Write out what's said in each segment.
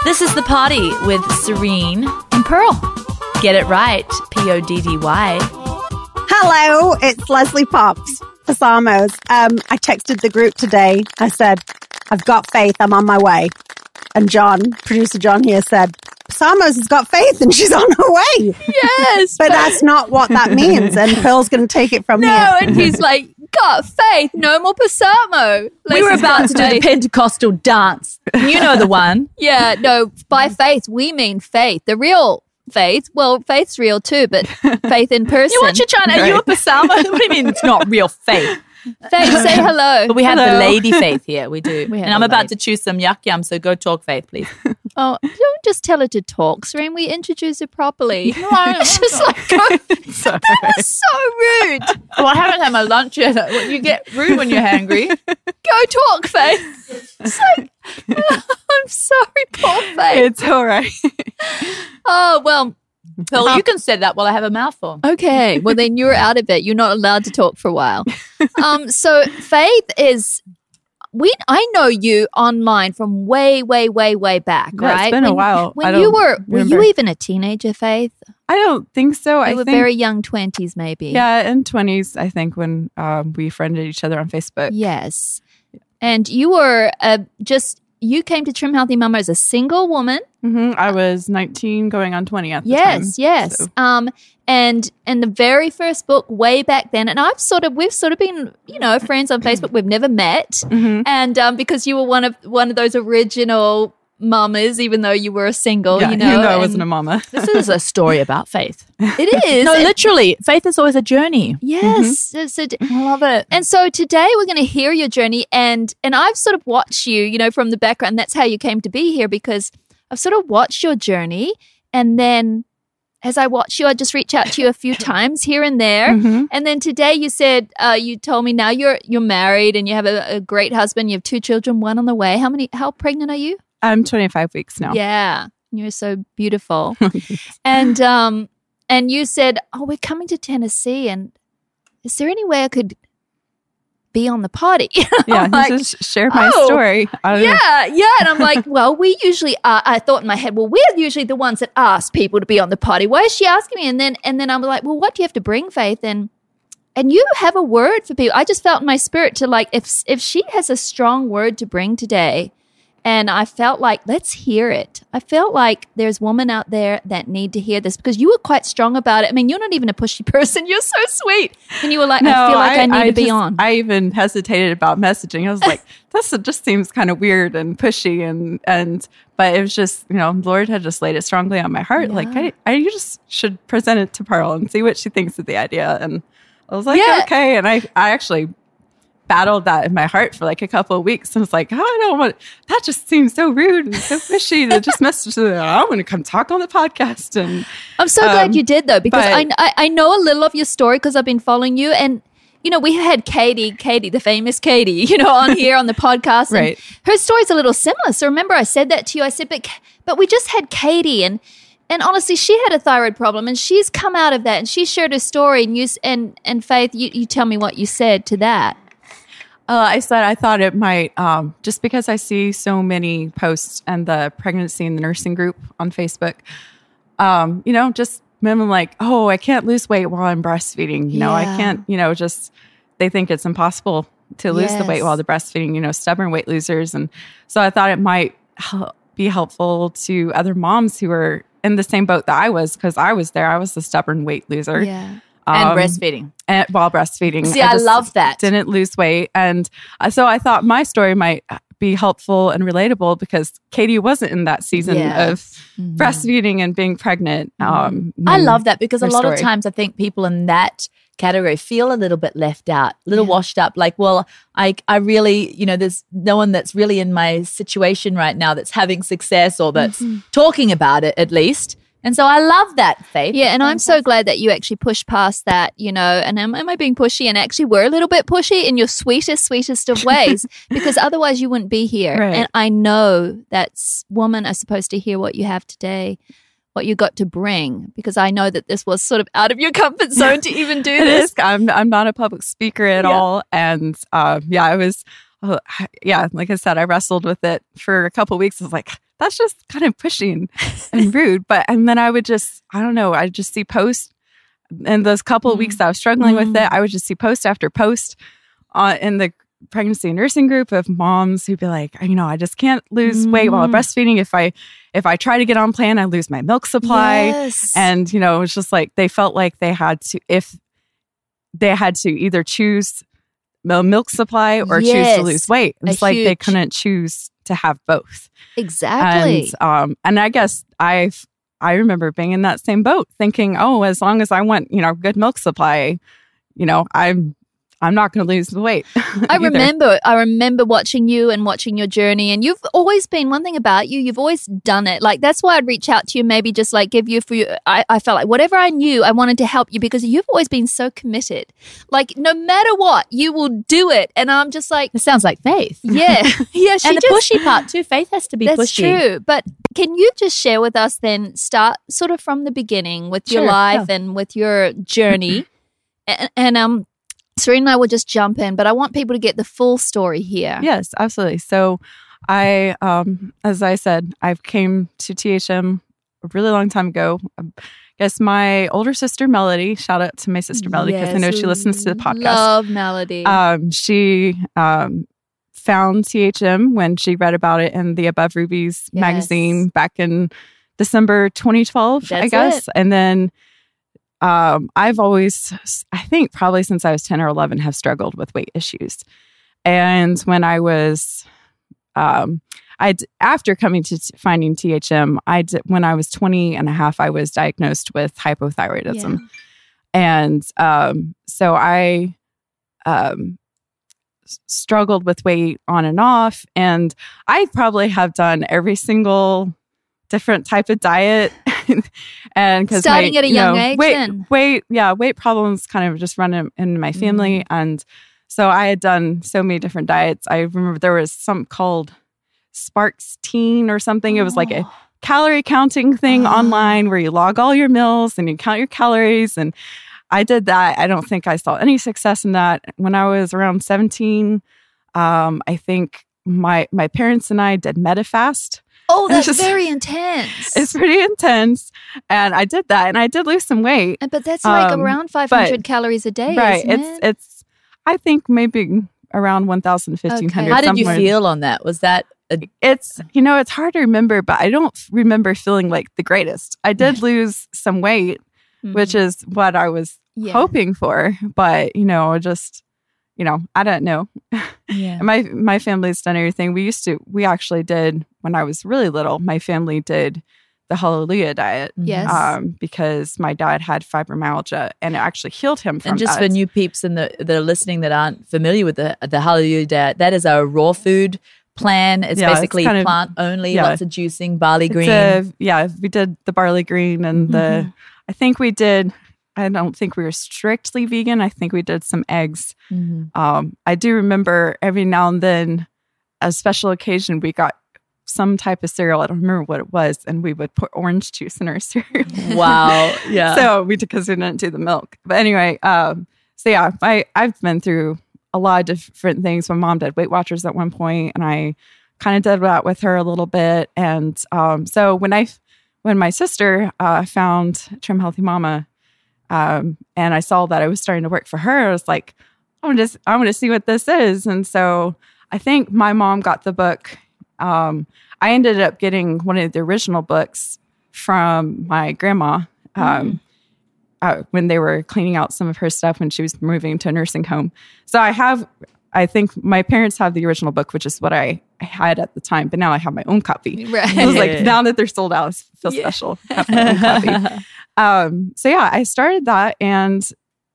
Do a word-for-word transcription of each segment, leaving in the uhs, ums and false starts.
This is The Party with Serene and Pearl. Get it right, P O D D Y. Hello, it's Leslie Pops for Samos. Um, I texted the group today. I said, I've got faith, I'm on my way. And John, producer John here said, Samos has got faith and she's on her way. Yes. But, but that's not what that means. And Pearl's going to take it from no, here. No, and he's like, got faith, no more Pasamo. We were about to do the Pentecostal dance. You know the one. Yeah, no, by faith, we mean faith. The real faith, well, faith's real too, but faith in person. You want your China? Are you a Pasamo? What do you mean it's not real faith? Faith, say hello. But we have hello. the lady Faith here. We do. We and I'm about lady. to choose some yuck yum, so go talk, Faith, please. Oh, don't just tell her to talk, Serene. We introduce her properly. No, it's just like, go, that was so rude. Well, I haven't had my lunch yet. You get rude when you're hangry. Go talk, Faith. It's like, I'm sorry, poor Faith. It's all right. Oh, well. Well, you can say that while I have a mouthful. Okay. Well, then you're out of it. You're not allowed to talk for a while. Um, so Faith is, we. I know you online from way, way, way, way back, yeah, right? It's been when, a while. When you were, remember. were you even a teenager, Faith? I don't think so. You I were think, very young twenties, maybe. Yeah, in twenties, I think, when um, we friended each other on Facebook. Yes. And you were uh, just, you came to Trim Healthy Mama as a single woman. Mm-hmm. I was nineteen going on twenty at the yes, time. Yes, yes. So. Um, and and the very first book way back then, and I've sort of, we've sort of been, you know, friends on Facebook. We've never met. Mm-hmm. And um, because you were one of one of those original mamas, even though you were a single, yeah, you know. Even though I and wasn't a mama. This is a story about faith. It is. No, and, literally. Faith is always a journey. Yes. Mm-hmm. So, I love it. And so today we're going to hear your journey. And, and I've sort of watched you, you know, from the background. That's how you came to be here, because I've sort of watched your journey. And then as I watch you, I just reach out to you a few times here and there. Mm-hmm. And then today you said, uh, you told me now you're you're married and you have a, a great husband. You have two children, one on the way. How many? How pregnant are you? I'm twenty-five weeks now. Yeah, you're so beautiful. and um, and you said, oh, we're coming to Tennessee, and is there any way I could be on the party? Yeah, like, just share my oh, story. Yeah, yeah. And I'm like, well, we usually are. I thought in my head, well, we're usually the ones that ask people to be on the party. Why is she asking me? And then and then I'm like, well, what do you have to bring, Faith? And and you have a word for people. I just felt in my spirit to like, if if she has a strong word to bring today. And I felt like, let's hear it. I felt like there's women out there that need to hear this, because you were quite strong about it. I mean, you're not even a pushy person. You're so sweet. And you were like, no, I feel like I, I need I to be just, on. I even hesitated about messaging. I was like, this just seems kind of weird and pushy. And, and but it was just, you know, Lord had just laid it strongly on my heart. Yeah. Like, I, I you just should present it to Pearl and see what she thinks of the idea. And I was like, Yeah. okay. And I, I actually battled that in my heart for like a couple of weeks. And I was like, oh, I don't want, that just seems so rude and so fishy to just message her. I want to come talk on the podcast. And I'm so um, glad you did, though, because but- I, I I know a little of your story because I've been following you. And, you know, we had Katie, Katie, the famous Katie, you know, on here on the podcast. And Right. her story's a little similar. So remember I said that to you. I said, but but we just had Katie, and and honestly, she had a thyroid problem, and she's come out of that, and she shared her story. And you s- and and Faith, you, you tell me what you said to that. Uh, I said I thought it might, um, just because I see so many posts and the pregnancy and the nursing group on Facebook, um, you know, just women like, oh, I can't lose weight while I'm breastfeeding. You know, I Yeah. can't, you know, just they think it's impossible to lose the weight Yes. while they're breastfeeding, you know, stubborn weight losers. And so I thought it might hel- be helpful to other moms who are in the same boat that I was, because I was there. I was the stubborn weight loser. Yeah. And Um, breastfeeding. and while breastfeeding. See, I just love that. Didn't lose weight. And uh, so I thought my story might be helpful and relatable, because Katie wasn't in that season Yes. of breastfeeding and being pregnant. Um, I when love that, because a her lot of story- times I think people in that category feel a little bit left out, a little Yeah. washed up. Like, well, I I really, you know, there's no one that's really in my situation right now that's having success or that's talking about it, at least. And so I love that, Faith. Yeah, and I'm so glad that you actually pushed past that, you know, and am, am I being pushy? And actually were a little bit pushy in your sweetest, sweetest of ways, because otherwise you wouldn't be here. Right. And I know that women are supposed to hear what you have today, what you got to bring, because I know that this was sort of out of your comfort zone to even do It this. is. I'm I'm not a public speaker at Yeah. all, and uh, yeah, I was. Uh, yeah, like I said, I wrestled with it for a couple of weeks. I was like, that's just kind of pushing and rude. But, and then I would just, I don't know, I'd just see posts. And those couple of weeks that I was struggling Mm. with it, I would just see post after post uh, in the pregnancy and nursing group of moms who'd be like, you know, I just can't lose weight while Mm. breastfeeding. If I, if I try to get on plan, I lose my milk supply. Yes. And, you know, it's just like, they felt like they had to, if they had to either choose the milk supply or choose Yes. to lose weight. A It's like they huge- couldn't choose to have both. Exactly. And, um, and I guess I've, I remember being in that same boat thinking, oh, as long as I want, you know, good milk supply, you know, I'm, I'm not going to lose the weight. I either. remember, I remember watching you and watching your journey, and you've always been one thing about you. You've always done it. Like that's why I'd reach out to you, maybe just like give you for you. I, I felt like whatever I knew, I wanted to help you because you've always been so committed. Like no matter what, you will do it. And I'm just like, It sounds like Faith. yeah, yeah. She and the just, pushy part too. Faith has to be that's pushy. true. But can you just share with us then? Start sort of from the beginning with your Sure, life yeah. and with your journey, and, and um. Serena and I will just jump in, but I want people to get the full story here. Yes, absolutely. So I, um, as I said, I came to T H M a really long time ago. I guess my older sister, Melody, shout out to my sister, Melody, because I know she listens to the podcast. Love Melody. Um, she um, found T H M when she read about it in the Above Rubies Yes. magazine back in December twenty twelve, I That's guess. it. And then um, I've always, I think probably since I was ten or eleven, have struggled with weight issues. And when I was, um, I after coming to t- finding T H M, I d- when I was twenty and a half, I was diagnosed with hypothyroidism. Yeah. And um, so I um, s- struggled with weight on and off. And I probably have done every single different type of diet. And because Starting at a you young know, age weight, then? weight, yeah, weight problems kind of just run in, in my family. Mm-hmm. And so I had done so many different diets. I remember there was something called Sparks Teen or something. It was like a calorie counting thing Oh. online where you log all your meals and you count your calories. And I did that. I don't think I saw any success in that. When I was around seventeen, um, I think my my parents and I did MetaFast. Oh, that's just- very intense. It's pretty intense. And I did that and I did lose some weight. Uh, but that's like um, around five hundred calories a day, right. isn't It's it? it's I think maybe around one thousand, fifteen hundred. How did you somewhere. feel on that? Was that a, It's, you know, it's hard to remember, but I don't remember feeling like the greatest. I did lose some weight, which is what I was Yeah. hoping for. But, you know, just, you know, I don't know. yeah. And my my family's done everything. We used to, we actually did, when I was really little, my family did the Hallelujah diet. Yes. Um, because my dad had fibromyalgia and it actually healed him from And just that. for new peeps and the that are listening that aren't familiar with the the Hallelujah diet, that is a raw food plan. It's Yeah, it's basically kind of- plant only, yeah. lots of juicing, barley It's green. a- yeah, we did the barley green and the, Mhm. I think we did, I don't think we were strictly vegan. I think we did some eggs. Mhm. Um, I do remember every now and then, a special occasion, we got some type of cereal. I don't remember what it was. And we would put orange juice in our cereal. Wow. Yeah. So we did, because we didn't do the milk. But anyway, um, so yeah, I, I've been through a lot of different things. My mom did Weight Watchers at one point, and I kind of did that with her a little bit. And um, so when I, when my sister uh, found Trim Healthy Mama, um, and I saw that I was starting to work for her, I was like, I want to, I want to see what this is. And so I think my mom got the book. Um, I ended up getting one of the original books from my grandma um, uh, when they were cleaning out some of her stuff when she was moving to a nursing home. So I have, I think my parents have the original book, which is what I, I had at the time, but now I have my own copy. Right. I was Yeah. like, now that they're sold out, I feel Yeah. special. I have my own copy. Um, so yeah, I started that, and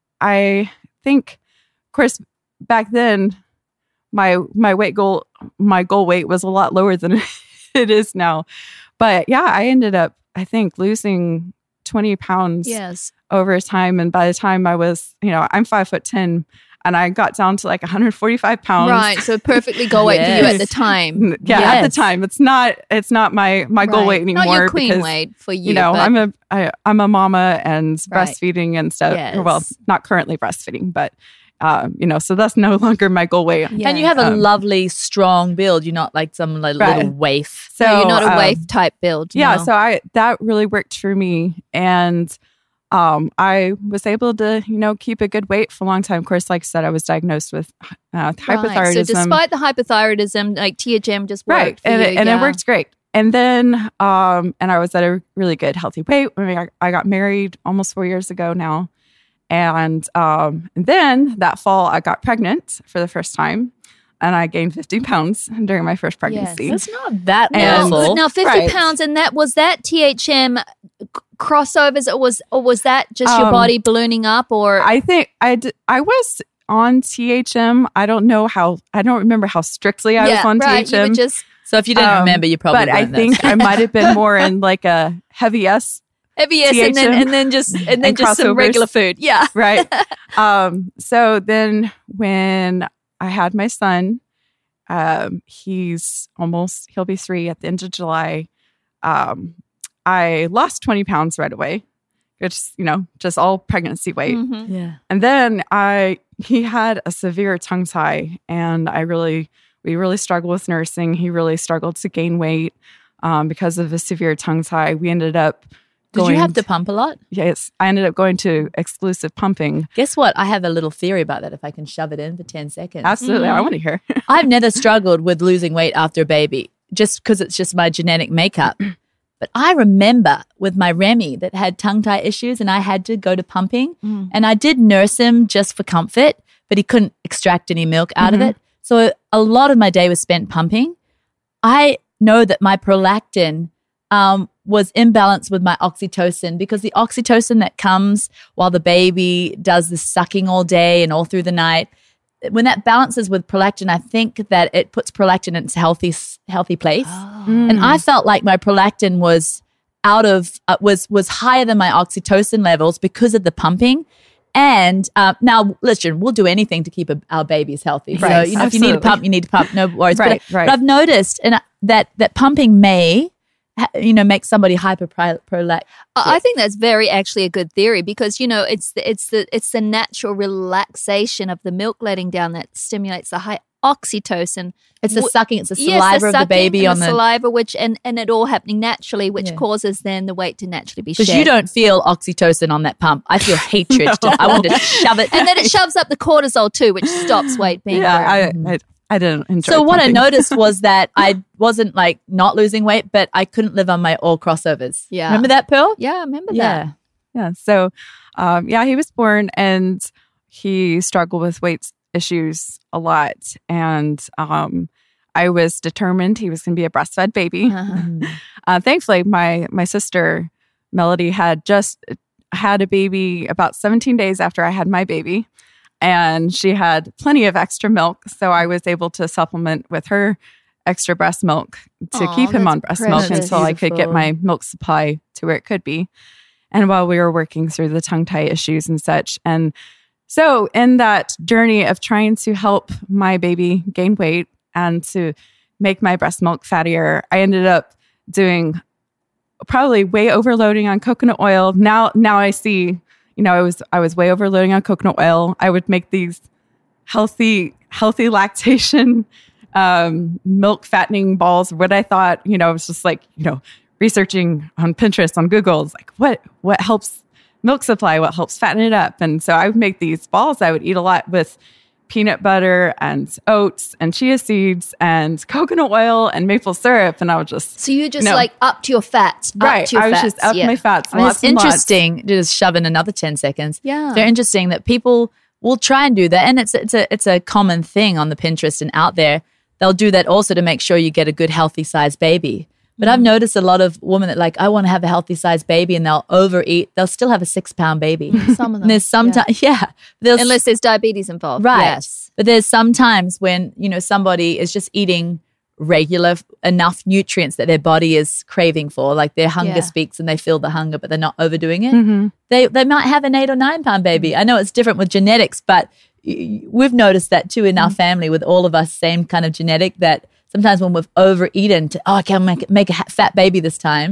I think, of course, back then, my my weight goal, my goal weight was a lot lower than it is now. But yeah, I ended up, I think, losing twenty pounds Yes. over time. And by the time I was, you know, I'm five foot ten, and I got down to like one hundred forty-five pounds. Right. So perfectly goal weight for you at Yes. the time. Yeah, at the Yes. time, it's not it's not my my goal Right. weight anymore. Not your queen because, weight for you. You know, but- I'm a I, I'm a mama and Right. breastfeeding and stuff. Yes. Well, not currently breastfeeding, but Um, you know, so that's no longer my goal weight. Yeah. And you have a Um, lovely, strong build. You're not like some like, Right. little waif. So No, you're not a um, waif type build. Yeah, no. so I that really worked for me, and um, I was able to, you know, keep a good weight for a long time. Of course, like I said, I was diagnosed with uh, hypothyroidism. Right. So despite the hypothyroidism, like T H M just worked right, for and you. it, and yeah. it worked great. And then, um, and I was at a really good healthy weight when I, I got married almost four years ago now. And, um, and then that fall, I got pregnant for the first time, and I gained fifty pounds during my first pregnancy. It's not that And- awful. Now, fifty Right. pounds, and that was that T H M c- crossovers, or was or was that just your Um, body ballooning up, or I think I d- I was on T H M. I don't know how, I don't remember how strictly I was yeah, on right? T H M. You were just So if you didn't Um, remember, you probably but I weren't. think That's- I might have been more in like a heavy S, heavy yes, and then T H M and then just and then and just some crossovers. regular food. Yeah, right? um, so then when I had my son, um, he's almost, he'll be three at the end of July. Um, I lost twenty pounds right away. It's, you know, just all pregnancy weight. Mhm. yeah. And then I, he had a severe tongue tie, and I really, we really struggled with nursing. He really struggled to gain weight um, because of a severe tongue tie. We ended up Did going you have to pump a lot? Yes, I ended up going to exclusive pumping. Guess what? I have a little theory about that if I can shove it in for ten seconds. Absolutely, I want to hear. I've never struggled with losing weight after a baby just because it's just my genetic makeup. But I remember with my Remy that had tongue tie issues and I had to go to pumping Mm. and I did nurse him just for comfort, but he couldn't extract any milk out Mm-hmm. of it. So a lot of my day was spent pumping. I know that my prolactin um, was imbalanced with my oxytocin because the oxytocin that comes while the baby does the sucking all day and all through the night, when that balances with prolactin, I think that it puts prolactin in its healthy, healthy place. And I felt like my prolactin was out of uh, was was higher than my oxytocin levels because of the pumping. And uh, now, listen, we'll do anything to keep a, our babies healthy. So, Right. you know, if you need to Absolutely. pump, you need to pump. No worries. Right, but, right. but I've noticed and I- that that pumping may, ha- you know, make somebody hyperprolactic. I I think that's very actually a good theory because you know it's the, it's the it's the natural relaxation of the milk letting down that stimulates the high oxytocin. It's the W- sucking. It's the Yes, saliva of the sucking baby and on the the. saliva, which and and it all happening naturally, which Yeah. causes then the weight to naturally be Because shed. you don't feel oxytocin on that pump. I feel hatred. I want to shove it. and then it shoves up the cortisol too, which stops weight being. Yeah, born. I, I I didn't enjoy. So what I pumping. noticed was that I wasn't like not losing weight, but I couldn't live on my all crossovers. Yeah. Remember that, Pearl? yeah, I remember that. Yeah. Yeah. So, um, yeah, he was born and he struggled with weight issues a lot, and um, I was determined he was going to be a breastfed baby. Uh-huh. Uh, thankfully, my my sister Melody had just had a baby about seventeen days after I had my baby, and she had plenty of extra milk, so I was able to supplement with her extra breast milk to Aw, keep him that's on breast milk precious. until I could get Beautiful. my milk supply to where it could be. And while we were working through the tongue tie issues and such, and so in that journey of trying to help my baby gain weight and to make my breast milk fattier, I ended up doing probably way overloading on coconut oil. Now, now I see, you know, I was I was way overloading on coconut oil. I would make these healthy, healthy lactation um, milk fattening balls. What I thought, you know, I was just like, you know, researching on Pinterest, on Google, it's like what what helps milk supply, what helps fatten it up. And so I would make these balls. I would eat a lot with peanut butter and oats and chia seeds and coconut oil and maple syrup. And I would just So you just No. like up to your fats, right. Up to your I was fats. just up yeah. my fats. I mean, lots it's and lots. interesting. Just shove in another ten seconds. Yeah. It's very interesting that people will try and do that, and it's it's a it's a common thing on the Pinterest and out there. They'll do that also to make sure you get a good healthy sized baby. But I've noticed a lot of women that like, I want to have a healthy sized baby, and they'll overeat. They'll still have a six pound baby. Some of them. And there's sometimes, yeah, there's Unless there's diabetes involved. right. Yes. But there's some times when you know somebody is just eating regular enough nutrients that their body is craving for, like their hunger Yeah. speaks and they feel the hunger, but they're not overdoing it. They they might have an eight or nine pound baby. I know it's different with genetics, but y- y- we've noticed that too in our family with all of us, same kind of genetic. That sometimes when we've overeaten, to oh, I can make make a ha- fat baby this time.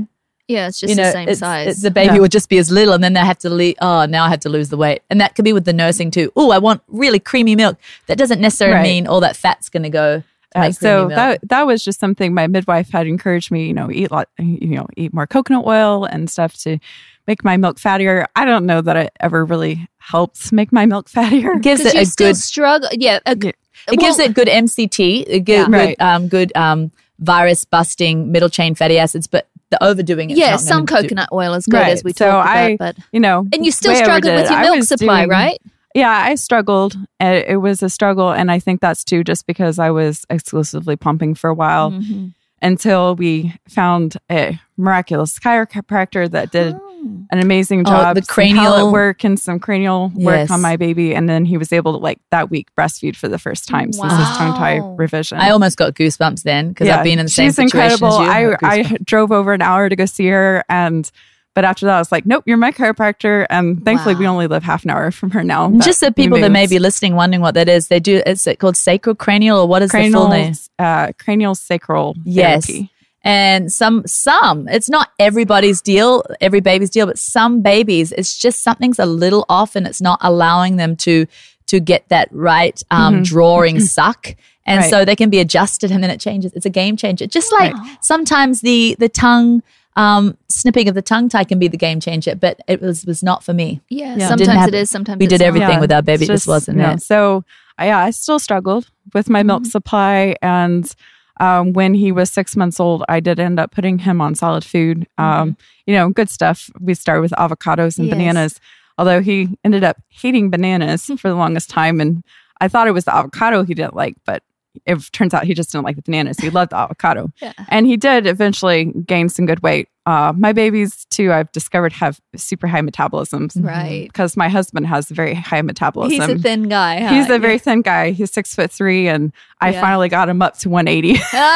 Yeah, it's just you know, the same it's- size. it's- the baby Yeah. would just be as little, and then they have to leave. Oh, now I have to lose the weight, and that could be with the nursing too. Oh, I want really creamy milk. That doesn't necessarily Right. mean all that fat's going to go. To Uh, make so creamy milk. that that was just something my midwife had encouraged me, you know, eat lot, you know, eat more coconut oil and stuff to make my milk fattier. I don't know that it ever really helps make my milk fattier. It gives Because it you a still good. struggle. Yeah. A, Yeah. It gives well, it good M C T. It gives Yeah. good, Right. um, good um, virus busting middle chain fatty acids, but the overdoing it. Yeah, some coconut oil is good, Right. as we So talked I- about. But You know, and you still way struggled overdid with it. your I milk was supply, doing- right? Yeah, I struggled. It, it was a struggle, and I think that's too just because I was exclusively pumping for a while Mm-hmm. until we found a miraculous chiropractor that did Oh. an amazing Oh, job. the some cranial- palate work and some cranial work Yes. on my baby, and then he was able to like that week breastfeed for the first time since his tongue tie Wow. revision. I almost got goosebumps then because I've been in the same she's situation incredible. as you. I, got I goosebumps. drove over an hour to go see her, and but after that, I was like, nope, you're my chiropractor. And thankfully, we Wow. only live half an hour from her now. And just so That people that may moves. be listening, wondering what that is, they do. It's called sacrocranial, or what is the full cranial, name? uh, cranial sacral Yes. therapy. And some, some, it's not everybody's deal, every baby's deal, but some babies, it's just something's a little off, and it's not allowing them to to get that right um, Mhm. drawing suck. And Right. so they can be adjusted, and then it changes. It's a game changer. Just like sometimes the the tongue um, snipping of the tongue tie can be the game changer, but it was was not for me. Yeah, Yeah. Didn't sometimes have- it is. Sometimes we it's did not. everything Yeah, with our baby. it's It just wasn't you know, it. So I- yeah, I still struggled with my milk Mm-hmm. supply, and um, when he was six months old, I did end up putting him on solid food. Um, Mm-hmm. You know, good stuff. We started with avocados and Yes. bananas, although he ended up hating bananas for the longest time, and I thought it was the avocado he didn't like, but it turns out he just didn't like the bananas. He loved the avocado. Yeah. And he did eventually gain some good weight. Uh, my babies, too, I've discovered have super high metabolisms. Right. Because my husband has very high metabolism. He's a thin guy. Huh? He's a very thin guy. He's six foot three, and I Yeah. finally got him up to one eighty.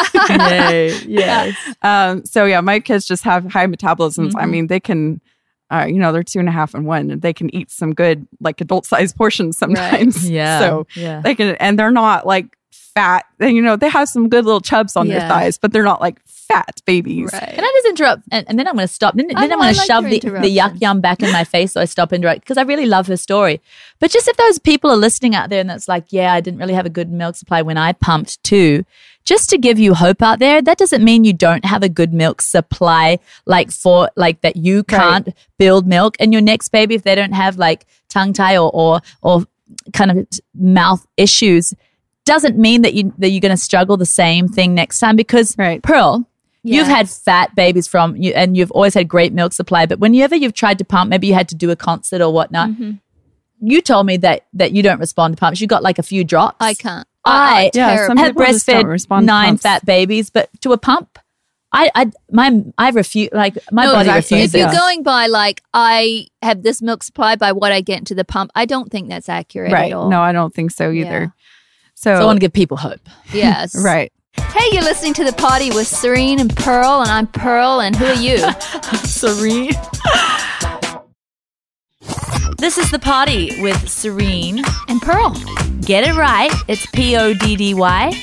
Yay. Yes. um, so, yeah, my kids just have high metabolisms. I Mhm. mean, they can. Uh, you know, they're two and a half and one, and they can eat some good, like adult sized portions sometimes. Yeah. So yeah. they can, and they're not like fat. And, you know, they have some good little chubs on Yeah. their thighs, but they're not like fat babies. Right. Can I just interrupt? And, and then I'm going to stop. Then, I then know, I'm going I to like shove your the, the yuck interruptions. yum back in my face, so I stop interrupt because I really love her story. But just if those people are listening out there and that's like, yeah, I didn't really have a good milk supply when I pumped too, just to give you hope out there, that doesn't mean you don't have a good milk supply, like for like that you can't build milk. And your next baby, if they don't have like tongue tie or or, or kind of mouth issues, doesn't mean that you that you're going to struggle the same thing next time. Because Right. Pearl, you've Yeah. had fat babies from you, and you've always had great milk supply. But whenever you've tried to pump, maybe you had to do a concert or whatnot. Mm-hmm. You told me that that you don't respond to pumps. You got like a few drops. I can't. I Yeah, terrible. some have people just don't breastfed respond to nine pumps. fat babies, but to a pump, I, I, my, I refuse. Like my No, body exactly. refuses. If you're Yeah. going by like I have this milk supply by what I get into the pump, I don't think that's accurate Right. at all. No, I don't think so either. Yeah. So, So I want to give people hope. Yes. right. Hey, you're listening to The Party with Serene and Pearl, and I'm Pearl, and who are you? Serene. This is the party with Serene. And Pearl. Get it right. It's P O D D Y.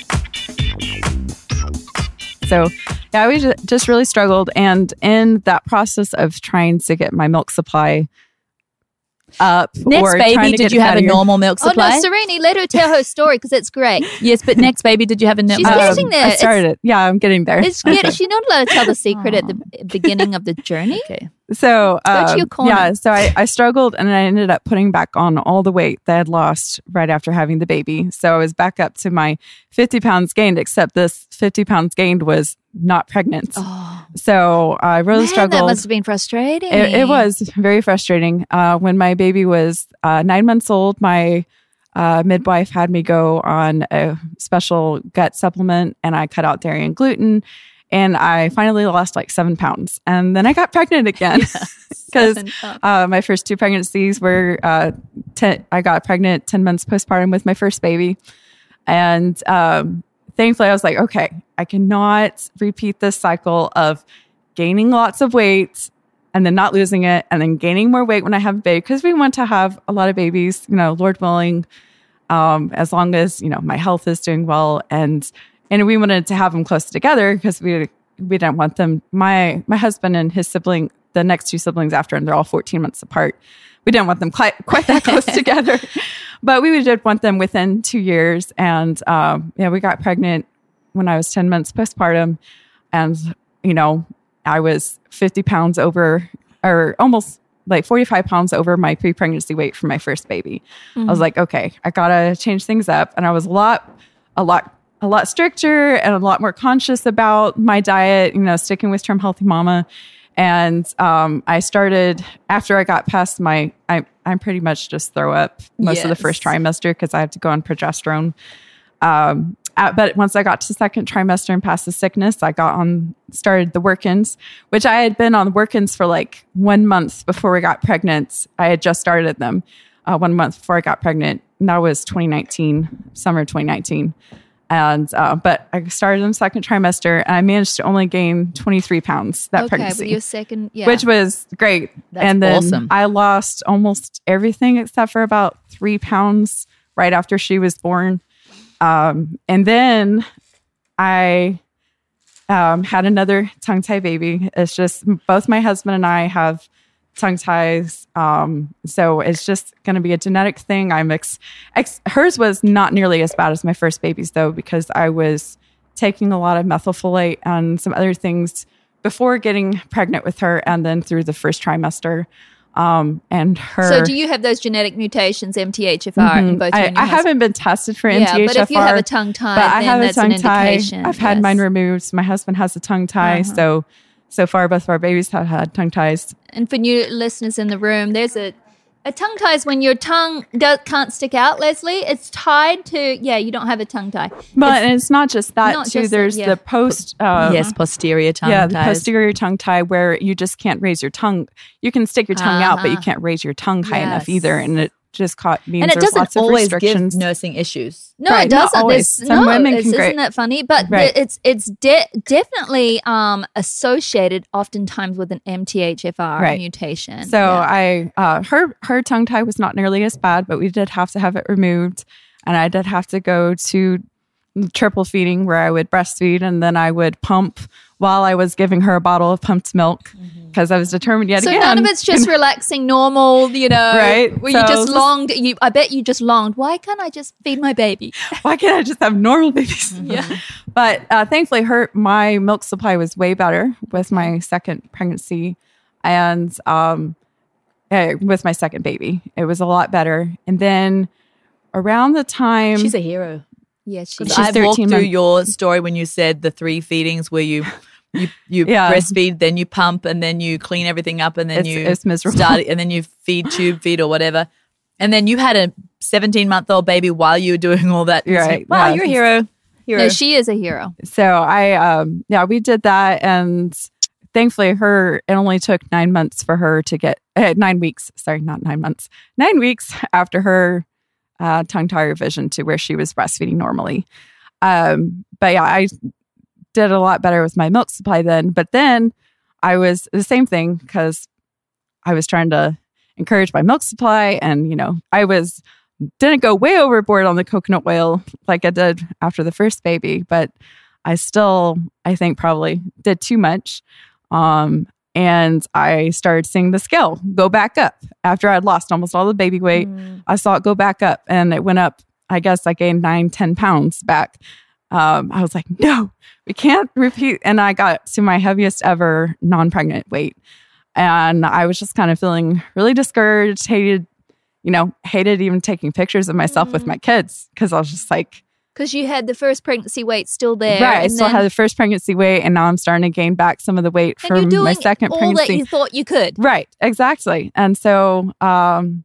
So, yeah, we ju- just really struggled. And in that process of trying to get my milk supply up, Next or trying baby, to did get you have a fattier- normal milk Oh, supply? no, Serene, let her tell her story because it's great. Yes, but next baby, did you have a milk She's supply? getting there. I It's- started it. Yeah, I'm getting there. It's good. She's not allowed to tell the secret at the beginning of the journey. Okay. So, Go to um, your corner. yeah, so I, I struggled, and I ended up putting back on all the weight that I had lost right after having the baby. So I was back up to my fifty pounds gained, except this fifty pounds gained was not pregnant. Oh, So I really man, struggled. that must have been frustrating. It, it was very frustrating. Uh, when my baby was uh, nine months old, my uh, midwife had me go on a special gut supplement, and I cut out dairy and gluten. And I finally lost like seven pounds. And then I got pregnant again because Seven pounds. uh, my first two pregnancies were, uh, ten, I got pregnant ten months postpartum with my first baby. And um, thankfully, I was like, okay, I cannot repeat this cycle of gaining lots of weight and then not losing it and then gaining more weight when I have a baby, because we want to have a lot of babies, you know, Lord willing, um, as long as, you know, my health is doing well. And and we wanted to have them close together because we we didn't want them. My my husband and his sibling, the next two siblings after him, they're all fourteen months apart. We didn't want them quite, quite that close together, but we did want them within two years. And um, yeah, we got pregnant when I was ten months postpartum. And, you know, I was fifty pounds over, or almost like forty-five pounds over my pre-pregnancy weight for my first baby. Mm-hmm. I was like, okay, I gotta change things up. And I was a lot, a lot, a lot stricter and a lot more conscious about my diet, you know, sticking with Trim Healthy Mama. And um, I started, after I got past my, I, I'm pretty much just throw up most yes. of the first trimester because I have to go on progesterone. Um, uh, but once I got to second trimester and past the sickness, I got on, started the work-ins, which I had been on work-ins for like one month before we got pregnant. I had just started them uh, one month before I got pregnant. And that was twenty nineteen, summer twenty nineteen. And, uh, but I started in the second trimester and I managed to only gain twenty-three pounds that okay, pregnancy. with your second, yeah. Which was great. That's and then awesome. I lost almost everything except for about three pounds right after she was born. Um, and then I um, had another tongue tie baby. It's just both my husband and I have tongue ties. Um, so it's just going to be a genetic thing. I'm ex, ex, hers was not nearly as bad as my first baby's though, because I was taking a lot of methylfolate and some other things before getting pregnant with her. And then through the first trimester, um, and her. So do you have those genetic mutations, M T H F R, mm-hmm. in both you I, and your I haven't been tested for M T H F R. Yeah, but if you have a tongue tie, but I then have that's a tongue an tie. indication. I've had yes. mine removed. My husband has a tongue tie. Uh-huh. So, so far, both of our babies have had tongue ties. And for new listeners in the room, there's a a tongue tie is when your tongue do, can't stick out, Leslie. It's tied to, yeah, you don't have a tongue tie. But it's, and it's not just that, not too. just There's the, yeah. the post... Uh, yes, posterior tongue yeah, ties. the posterior tongue tie where you just can't raise your tongue. You can stick your tongue uh-huh. out, but you can't raise your tongue high yes. enough either. And it just caught means and it there's doesn't lots of always give restrictions. nursing issues. No, right, it doesn't. Not always. This, Some no, women it's, can isn't great. that funny? But right. the, it's it's de- definitely um, associated oftentimes with an M T H F R right. mutation. So yeah. I, uh, her her tongue tie was not nearly as bad, but we did have to have it removed, and I did have to go to triple feeding where I would breastfeed and then I would pump while I was giving her a bottle of pumped milk because mm-hmm. I was determined yet so again. So none of it's just relaxing, normal, you know, right? where so you just longed. You, I bet you just longed. Why can't I just feed my baby? Why can't I just have normal babies? Mm-hmm. Yeah. But uh, thankfully, her my milk supply was way better with my second pregnancy, and um, uh, with my second baby, it was a lot better. And then around the time she's a hero. Yes, yeah, she's I've walked through months. Your story when you said the three feedings where you you you yeah. breastfeed, then you pump, and then you clean everything up, and then it's, you it's miserable. start, and then you feed, tube feed, or whatever, and then you had a seventeen month old baby while you were doing all that. Right? Wow, yeah. you're a hero. hero. No, she is a hero. So I um yeah we did that, and thankfully her it only took nine months for her to get uh, nine weeks. Sorry, not nine months. Nine weeks after her uh, tongue tie revision to where she was breastfeeding normally. Um, but yeah, I did a lot better with my milk supply then. But then I was the same thing because I was trying to encourage my milk supply, and you know, I was didn't go way overboard on the coconut oil like I did after the first baby, but I still, I think, probably did too much. Um, and I started seeing the scale go back up after I'd lost almost all the baby weight. Mm. I saw it go back up, and it went up. I guess I gained nine, ten pounds back. Um, I was like, no, we can't repeat. And I got to my heaviest ever non-pregnant weight. And I was just kind of feeling really discouraged, hated, you know, hated even taking pictures of myself mm. with my kids because I was just like. Because you had the first pregnancy weight still there. Right. I still then, had the first pregnancy weight, and now I'm starting to gain back some of the weight from my second all pregnancy. All that you thought you could. Right. Exactly. And so um,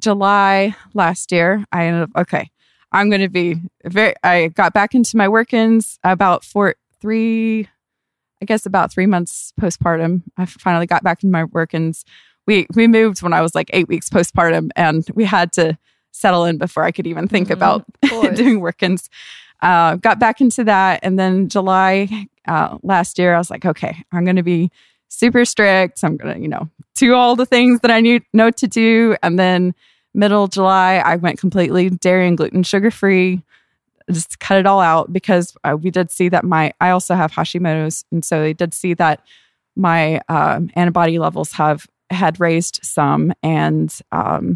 July last year, I ended up, okay. I'm going to be very, I got back into my work-ins about four, three, I guess about three months postpartum. I finally got back into my work-ins. We, we moved when I was like eight weeks postpartum, and we had to settle in before I could even think mm-hmm, about doing work-ins. Uh, got back into that. And then July uh, last year, I was like, okay, I'm going to be super strict. I'm going to, you know, do all the things that I need, know to do. And then middle of July, I went completely dairy and gluten sugar free. just cut it all out because uh, we did see that my, I also have Hashimoto's. And so they did see that my um, antibody levels have had raised some. And, um,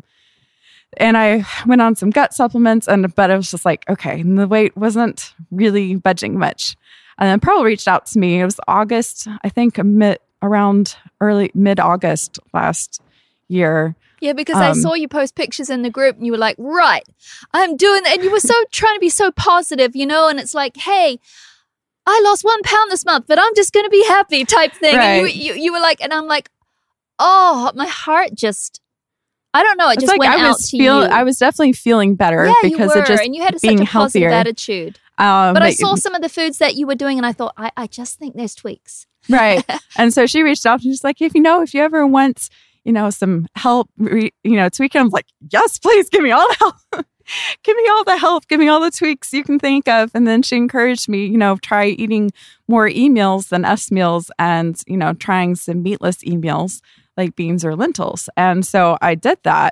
and I went on some gut supplements, and but it was just like, okay, and the weight wasn't really budging much. And then Pearl reached out to me. It was August, I think mid, around early, mid-August last year. Yeah, because um, I saw you post pictures in the group and you were like, right, I'm doing that. And you were so trying to be so positive, you know, and it's like, hey, I lost one pound this month, but I'm just going to be happy type thing. Right. And you, you, you were like, and I'm like, oh, my heart just, I don't know. It it's just like went I out was to feel, you. I was definitely feeling better yeah, because you were, of just and you had a, being such a positive healthier. attitude. Um, but I saw some of the foods that you were doing and I thought, I, I just think there's tweaks. Right. And so she reached out and she's like, if you know, if you ever want, you know, some help, re, you know, tweaking, I'm like, yes, please give me all the help. Give me all the help. Give me all the tweaks you can think of. And then she encouraged me, you know, try eating more E meals than S meals and, you know, trying some meatless E meals like beans or lentils. And so I did that.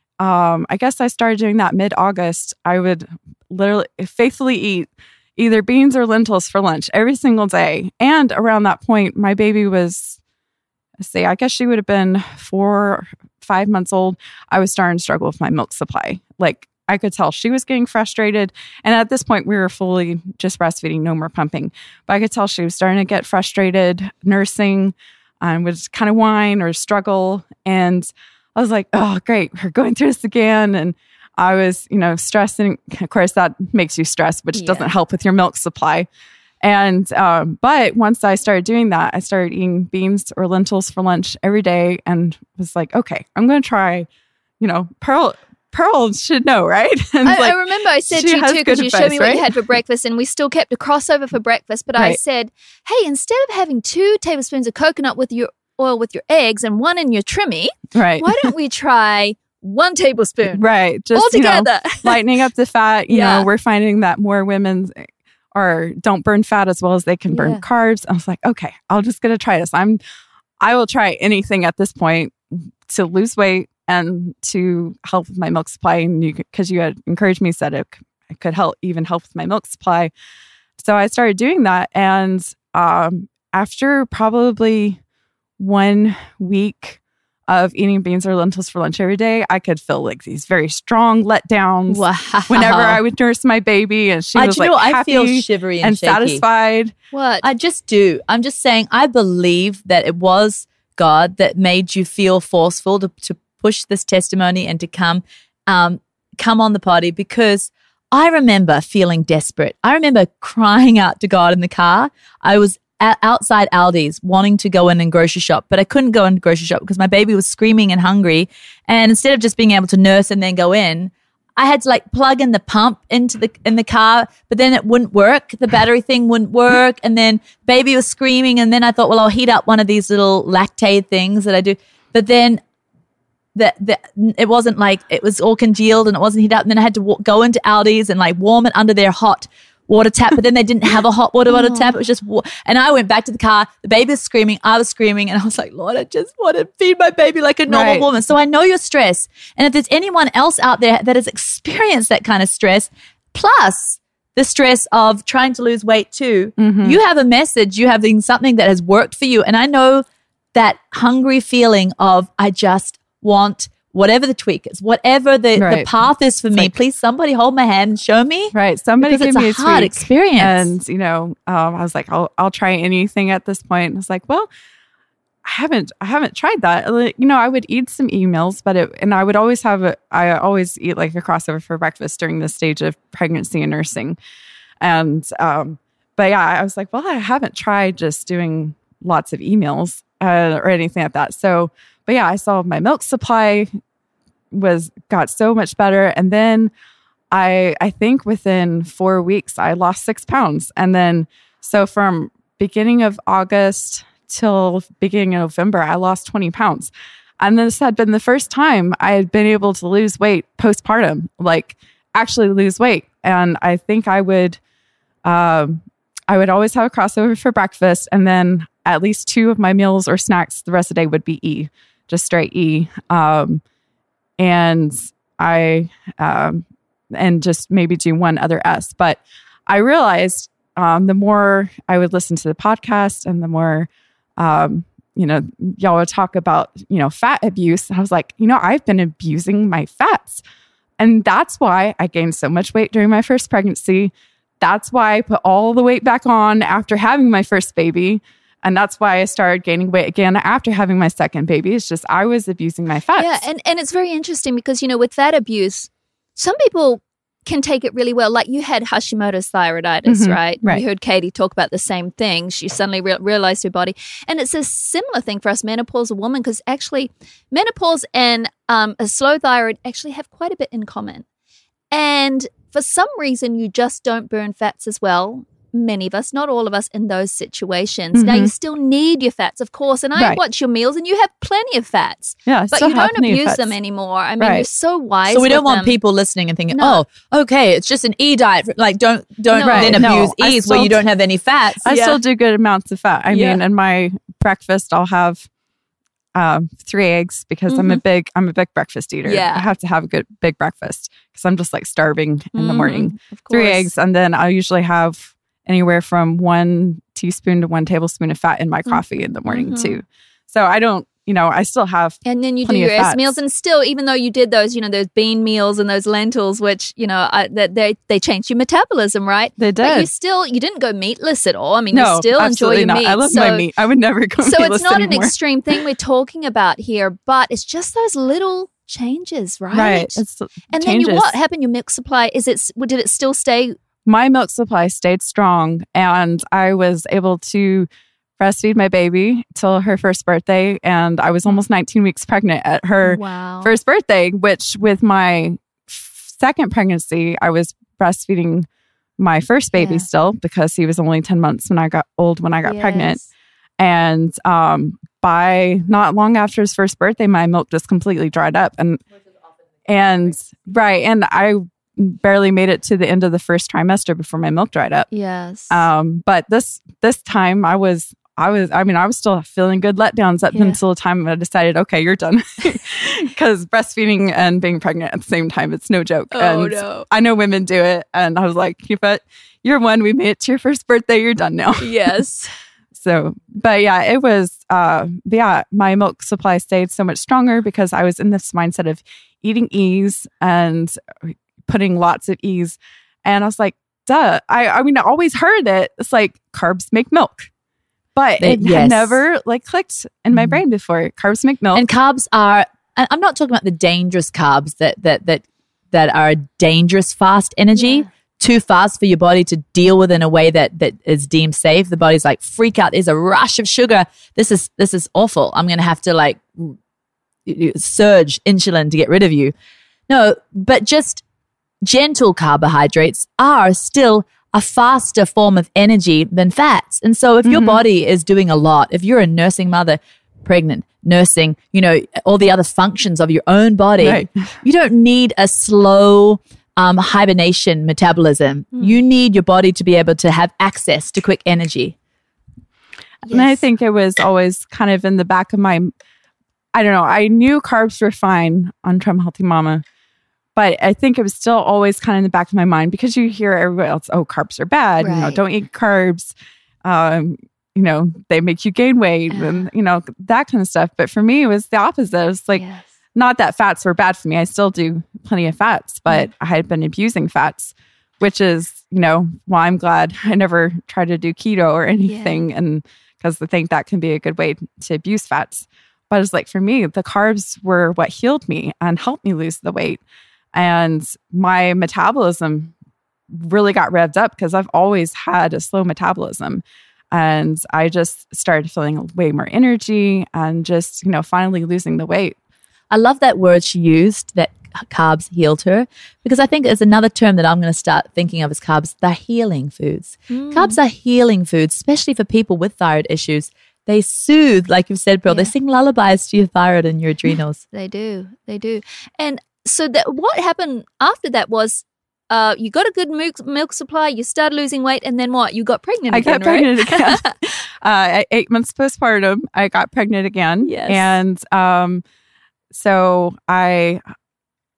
Um, I guess I started doing that mid-August. I would literally faithfully eat either beans or lentils for lunch every single day. And around that point, my baby was, let's see, I guess she would have been four, five months old. I was starting to struggle with my milk supply. Like I could tell she was getting frustrated. And at this point, we were fully just breastfeeding, no more pumping. But I could tell she was starting to get frustrated, nursing, and would kind of whine or struggle. And I was like, oh, great, we're going through this again. And I was, you know, stressing. Of course, that makes you stress, which yeah. doesn't help with your milk supply. And, um, but once I started doing that, I started eating beans or lentils for lunch every day and was like, okay, I'm going to try, you know, Pearl, Pearl should know, right? And I, like, I remember I said to you too, because you showed me right? what you had for breakfast and we still kept a crossover for breakfast. But right. I said, hey, instead of having two tablespoons of coconut with your oil with your eggs and one in your trimmy, right. why don't we try one tablespoon? Right. Just, all together. You know, lightening up the fat. You yeah. know, we're finding that more women are don't burn fat as well as they can burn yeah. carbs. I was like, okay, I'll just gonna try this. I'm, I will try anything at this point to lose weight and to help with my milk supply. And you, because you had encouraged me, said it, it could help, even help with my milk supply. So I started doing that, and um, after probably one week of eating beans or lentils for lunch every day, I could feel like these very strong letdowns wow. whenever I would nurse my baby, and she I, was you like know, happy I feel shivery and, and shaky. satisfied. What? I just do. I'm just saying, I believe that it was God that made you feel forceful to, to push this testimony and to come, um, come on the party, because I remember feeling desperate. I remember crying out to God in the car. I was outside Aldi's wanting to go in and grocery shop, but I couldn't go in grocery shop because my baby was screaming and hungry. And instead of just being able to nurse and then go in, I had to like plug in the pump into the in the car, but then it wouldn't work. The battery thing wouldn't work. And then baby was screaming. And then I thought, well, I'll heat up one of these little Lactaid things that I do. But then the, the, it wasn't like, it was all congealed and it wasn't heated up. And then I had to w- go into Aldi's and like warm it under their hot water tap, but then they didn't have a hot water water tap. It was just, wa- and I went back to the car. The baby was screaming. I was screaming. And I was like, Lord, I just want to feed my baby like a normal right. woman. So I know your stress. And if there's anyone else out there that has experienced that kind of stress, plus the stress of trying to lose weight too, mm-hmm. you have a message, you have something that has worked for you. And I know that hungry feeling of, I just want whatever the tweak is, whatever the, right. the path is for it's me, like, please somebody hold my hand and show me. Right. Somebody because give it's me a a hard tweak. experience. And, you know, um, I was like, I'll, I'll try anything at this point. And I was like, well, I haven't, I haven't tried that. Like, you know, I would eat some emails, but it, and I would always have a, I always eat like a crossover for breakfast during this stage of pregnancy and nursing. And, um, but yeah, I was like, well, I haven't tried just doing lots of emails uh, or anything like that. So, but yeah, I saw my milk supply was got so much better. And then I I think within four weeks, I lost six pounds. And then so from beginning of August till beginning of November, I lost twenty pounds. And this had been the first time I had been able to lose weight postpartum, like actually lose weight. And I think I would, um, I would always have a crossover for breakfast. And then at least two of my meals or snacks the rest of the day would be E, just straight E. Um, And I, um, and just maybe do one other S. But I realized um, the more I would listen to the podcast and the more, um, you know, y'all would talk about, you know, fat abuse. I was like, you know, I've been abusing my fats. And that's why I gained so much weight during my first pregnancy. That's why I put all the weight back on after having my first baby. And that's why I started gaining weight again after having my second baby. It's just I was abusing my fats. Yeah, and, and it's very interesting because, you know, with fat abuse, some people can take it really well. Like you had Hashimoto's thyroiditis, Mm-hmm, right? right. You heard Katie talk about the same thing. She suddenly re- realized her body. And it's a similar thing for us menopausal women because actually menopause and um, a slow thyroid actually have quite a bit in common. And for some reason, you just don't burn fats as well. Many of us, not all of us, in those situations. Mm-hmm. Now, you still need your fats, of course, and I Right. watch your meals and you have plenty of fats, Yeah, I but still you have don't plenty of abuse fats. them anymore. I mean, Right. you're so wise. So we don't with want them. people listening and thinking, No. oh, okay, it's just an E diet. Like, don't don't No. then No, abuse I E's where still- you don't have any fats. I Yeah. still do good amounts of fat. I Yeah. mean, in my breakfast, I'll have um, three eggs because I'm a big I'm a big breakfast eater. Yeah. I have to have a good big breakfast because I'm just like starving in the Mhm, morning. of Three course. eggs, and then I usually have anywhere from one teaspoon to one tablespoon of fat in my coffee in the morning Mhm. too. So I don't, you know, I still have. And then you do plenty your of S fats. meals, and still, even though you did those, you know, those bean meals and those lentils, which you know, I, that they they changed your metabolism, right? They But you did. still you didn't go meatless at all. I mean, No, you still enjoy absolutely your not. meat. I love so, my meat. I would never go So meatless it's not anymore. an extreme thing we're talking about here, but it's just those little changes, right? Right. It's and changes. then you, what happened? Your milk supply is it? Did it still stay? My milk supply stayed strong, and I was able to breastfeed my baby till her first birthday. And I was almost nineteen weeks pregnant at her Wow. first birthday, which with my f- second pregnancy, I was breastfeeding my first baby Yeah. still because he was only ten months when I got old when I got pregnant. Yes. And um, by not long after his first birthday, my milk just completely dried up. And, and right. And I barely made it to the end of the first trimester before my milk dried up. Yes. Um, but this, this time I was, I was, I mean, I was still feeling good letdowns up Yeah. until the time I decided, okay, you're done. Because breastfeeding and being pregnant at the same time, it's no joke. Oh, and no. I know women do it. And I was like, but you're one, we made it to your first birthday, you're done now. yes. So, but yeah, it was, uh, but yeah, my milk supply stayed so much stronger because I was in this mindset of eating ease and putting lots of ease. And I was like, duh. I, I mean, I always heard it. It's like carbs make milk, but They- it yes. had never like clicked in my Mhm. brain before. Carbs make milk. And carbs are, and I'm not talking about the dangerous carbs that that that that are dangerous fast energy. Yeah. Too fast for your body to deal with in a way that that is deemed safe. The body's like, freak out. There's a rush of sugar. This is this is awful. I'm going to have to like surge insulin to get rid of you. No, but just gentle carbohydrates are still a faster form of energy than fats. And so if your body is doing a lot, if you're a nursing mother, pregnant, nursing, you know, all the other functions of your own body, Right. you don't need a slow um, hibernation metabolism. You need your body to be able to have access to quick energy. And I Yes. think it was always kind of in the back of my, I don't know, I knew carbs were fine on Trauma Healthy Mama, but I think it was still always kind of in the back of my mind because you hear everybody else, oh, carbs are bad, you know, Right. don't eat carbs, um, you know, they make you gain weight and, you know, that kind of stuff. But for me, it was the opposite. It was like, Yes. not that fats were bad for me. I still do plenty of fats, but I had been abusing fats, which is, you know, why I'm glad I never tried to do keto or anything. And because I think that can be a good way to abuse fats. But it's like for me, the carbs were what healed me and helped me lose the weight. And my metabolism really got revved up because I've always had a slow metabolism. And I just started feeling way more energy and just, you know, finally losing the weight. I love that word she used, that carbs healed her, because I think there's another term that I'm going to start thinking of as carbs. They're healing foods. Carbs are healing foods, especially for people with thyroid issues. They soothe, like you've said, Pearl. They Yeah. sing lullabies to your thyroid and your adrenals. They do. They do. And so that what happened after that was uh, you got a good milk, milk supply, you started losing weight, and then what? You got pregnant I again, got pregnant right? again. uh, at eight months postpartum, I got pregnant again. Yes. And um, so I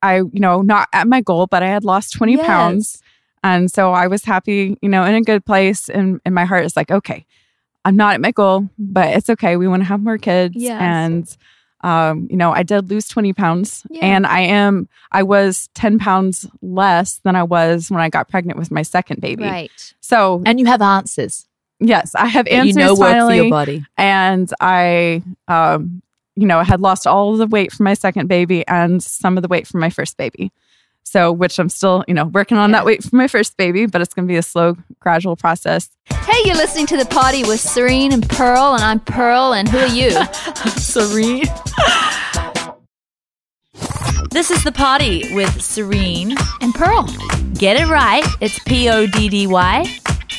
I, you know, not at my goal, but I had lost twenty Yes. pounds. And so I was happy, you know, in a good place. And, and my heart is like, okay, I'm not at my goal, but it's okay. We want to have more kids. Yes. And, um, you know, I did lose twenty pounds Yeah. and I am, I was ten pounds less than I was when I got pregnant with my second baby. Right. So, And you have answers. yes, I have that answers you know work finally. for your body. And I, um, you know, had lost all of the weight from my second baby and some of the weight from my first baby. So, which I'm still, you know, working on Yeah. that weight for my first baby, but it's going to be a slow, gradual process. Hey, you're listening to The Party with Serene and Pearl, and I'm Pearl, and who are you? Serene. This is The Party with Serene. And Pearl. Get it right. It's P O D D Y.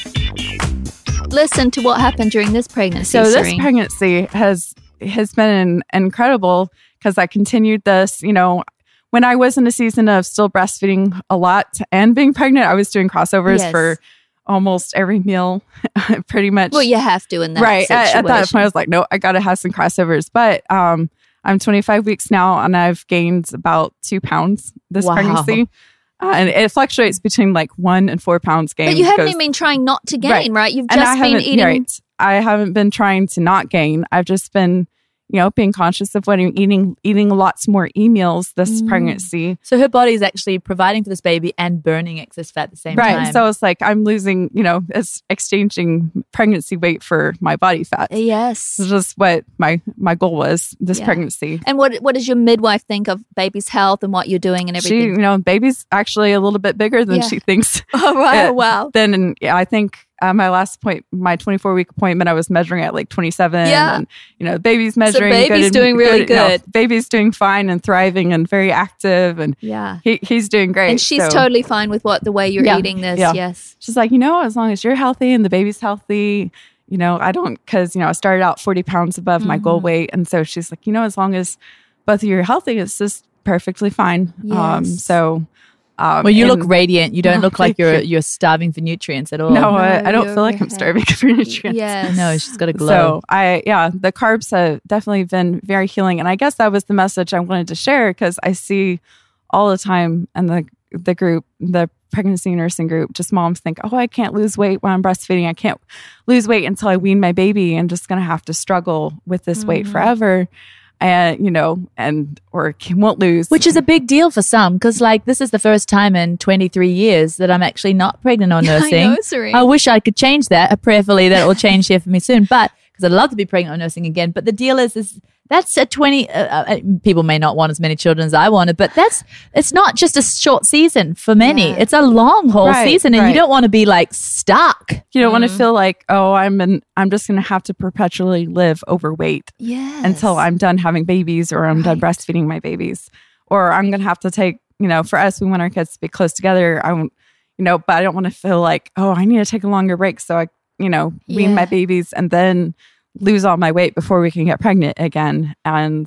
Listen to what happened during this pregnancy, So this Serene. pregnancy has has been incredible because I continued this, you know, when I was in a season of still breastfeeding a lot and being pregnant, I was doing crossovers Yes. for almost every meal, pretty much. Well, you have to in that right. At, situation. at that point, I was like, no, I got to have some crossovers. But um, I'm twenty-five weeks now and I've gained about two pounds this Wow. pregnancy. Uh, and it fluctuates between like one and four pounds gained. But you haven't goes- even been trying not to gain, right? Right. You've And I just been haven't- eating. right. I haven't been trying to not gain. I've just been, you know, being conscious of what I'm eating, eating lots more e-meals this Mm. pregnancy. So her body is actually providing for this baby and burning excess fat at the same Right. time. So it's like I'm losing, you know, it's exchanging pregnancy weight for my body fat. Yes. It's just what my my goal was this Yeah. pregnancy. And what what does your midwife think of baby's health and what you're doing and She, everything? you know, baby's actually a little bit bigger than Yeah. she thinks. Oh, right. Uh, Wow. Then, and yeah, I think uh, my last point, my twenty-four week appointment, I was measuring at like twenty-seven. Yeah. And, you know, baby's measuring. baby's and- doing really you know, good. baby's doing fine and thriving and very active. And Yeah. he, he's doing great. And she's So totally fine with what the way you're Yeah. eating this. Yeah. Yes. she's like, you know, as long as you're healthy and the baby's healthy, you know, I don't, because, you know, I started out forty pounds above my goal Mhm. weight. And so she's like, you know, as long as both of you are healthy, it's just perfectly fine. Um, Yes. so, um, well, you look and- radiant. You don't Oh, look like thank you're you. you're starving for nutrients at all. No, I, No, I don't you're feel like I'm okay. starving for nutrients. Yes. No, she's got a glow. So I, yeah, the carbs have definitely been very healing. And I guess that was the message I wanted to share because I see all the time in the, the group, the pregnancy nursing group, just moms think, oh, I can't lose weight when I'm breastfeeding. I can't lose weight until I wean my baby. I'm just going to have to struggle with this weight Mhm. forever. And, you know, and, or can- won't lose. Which is a big deal for some because, like, this is the first time in twenty-three years that I'm actually not pregnant or nursing. I know, Serene. I wish I could change that. Prayerfully, that will change here for me soon. But because I'd love to be pregnant or nursing again. But the deal is, is that's a twenty. Uh, uh, people may not want as many children as I wanted, but that's it's not just a short season for many. Yeah. It's a long whole Right, season, and right. you don't want to be like stuck. you don't want to Mhm. feel like, oh, I'm in, I'm just going to have to perpetually live overweight. Yes. until I'm done having babies or I'm done Right. breastfeeding my babies. Or I'm going to have to take, you know, for us, we want our kids to be close together. I won't, you know, but I don't want to feel like, oh, I need to take a longer break so I, you know, wean Yeah. my babies and then lose all my weight before we can get pregnant again. And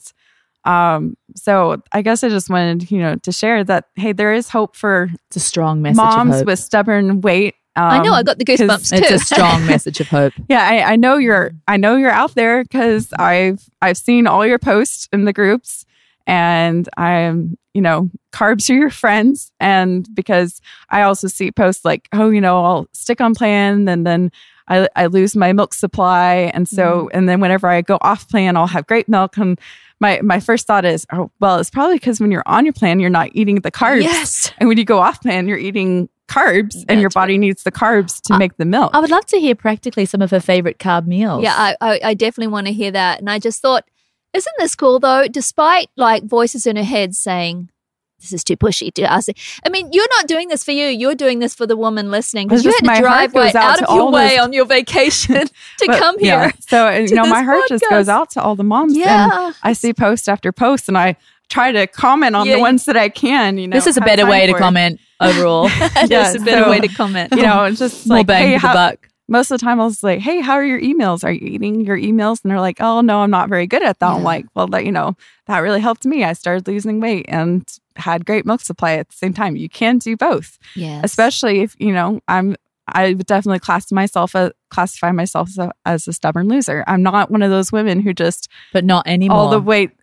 um, so I guess I just wanted, you know, to share that, hey, there is hope for It's a strong message moms of hope. with stubborn weight. Um, I know. I got the 'cause goosebumps too. It's a strong message of hope. Yeah, I, I know you're. I know you're out there because I've I've seen all your posts in the groups, and I'm you know carbs are your friends, and because I also see posts like, oh, you know, I'll stick on plan, and then I I lose my milk supply, and so and then whenever I go off plan, I'll have great milk. And my my first thought is, oh, well, it's probably because when you're on your plan, you're not eating the carbs, Yes. and when you go off plan, you're eating carbs, and your That's body needs the carbs to I- make the milk. I would love to hear practically some of her favorite carb meals. Yeah, I, I, I definitely want to hear that. And I just thought, isn't this cool though? Despite like voices in her head saying, this is too pushy to ask. I mean, you're not doing this for you. You're doing this for the woman listening because It's you just had to my heart drive right goes out out to of your all way those- on your vacation to But, come yeah. here. So, and, to you know, my this heart just podcast. goes out to all the moms. Yeah. And I see post after post and I try to comment on Yeah, the you- ones that I can, you know. This is a have better time way to for. comment overall. That's Yeah, a better so- way to comment. You know, it's just More like, bang hey, for the how, buck. most of the time I was like, hey, how are your emails? Are you eating your emails? And they're like, oh, no, I'm not very good at that. I'm Yeah. like, well, that, you know, that really helped me. I started losing weight and had great milk supply at the same time. You can do both, Yes. especially if, you know, I'm, I would definitely class myself a, classify myself as a, as a stubborn loser. I'm not one of those women who just But not anymore. all the weight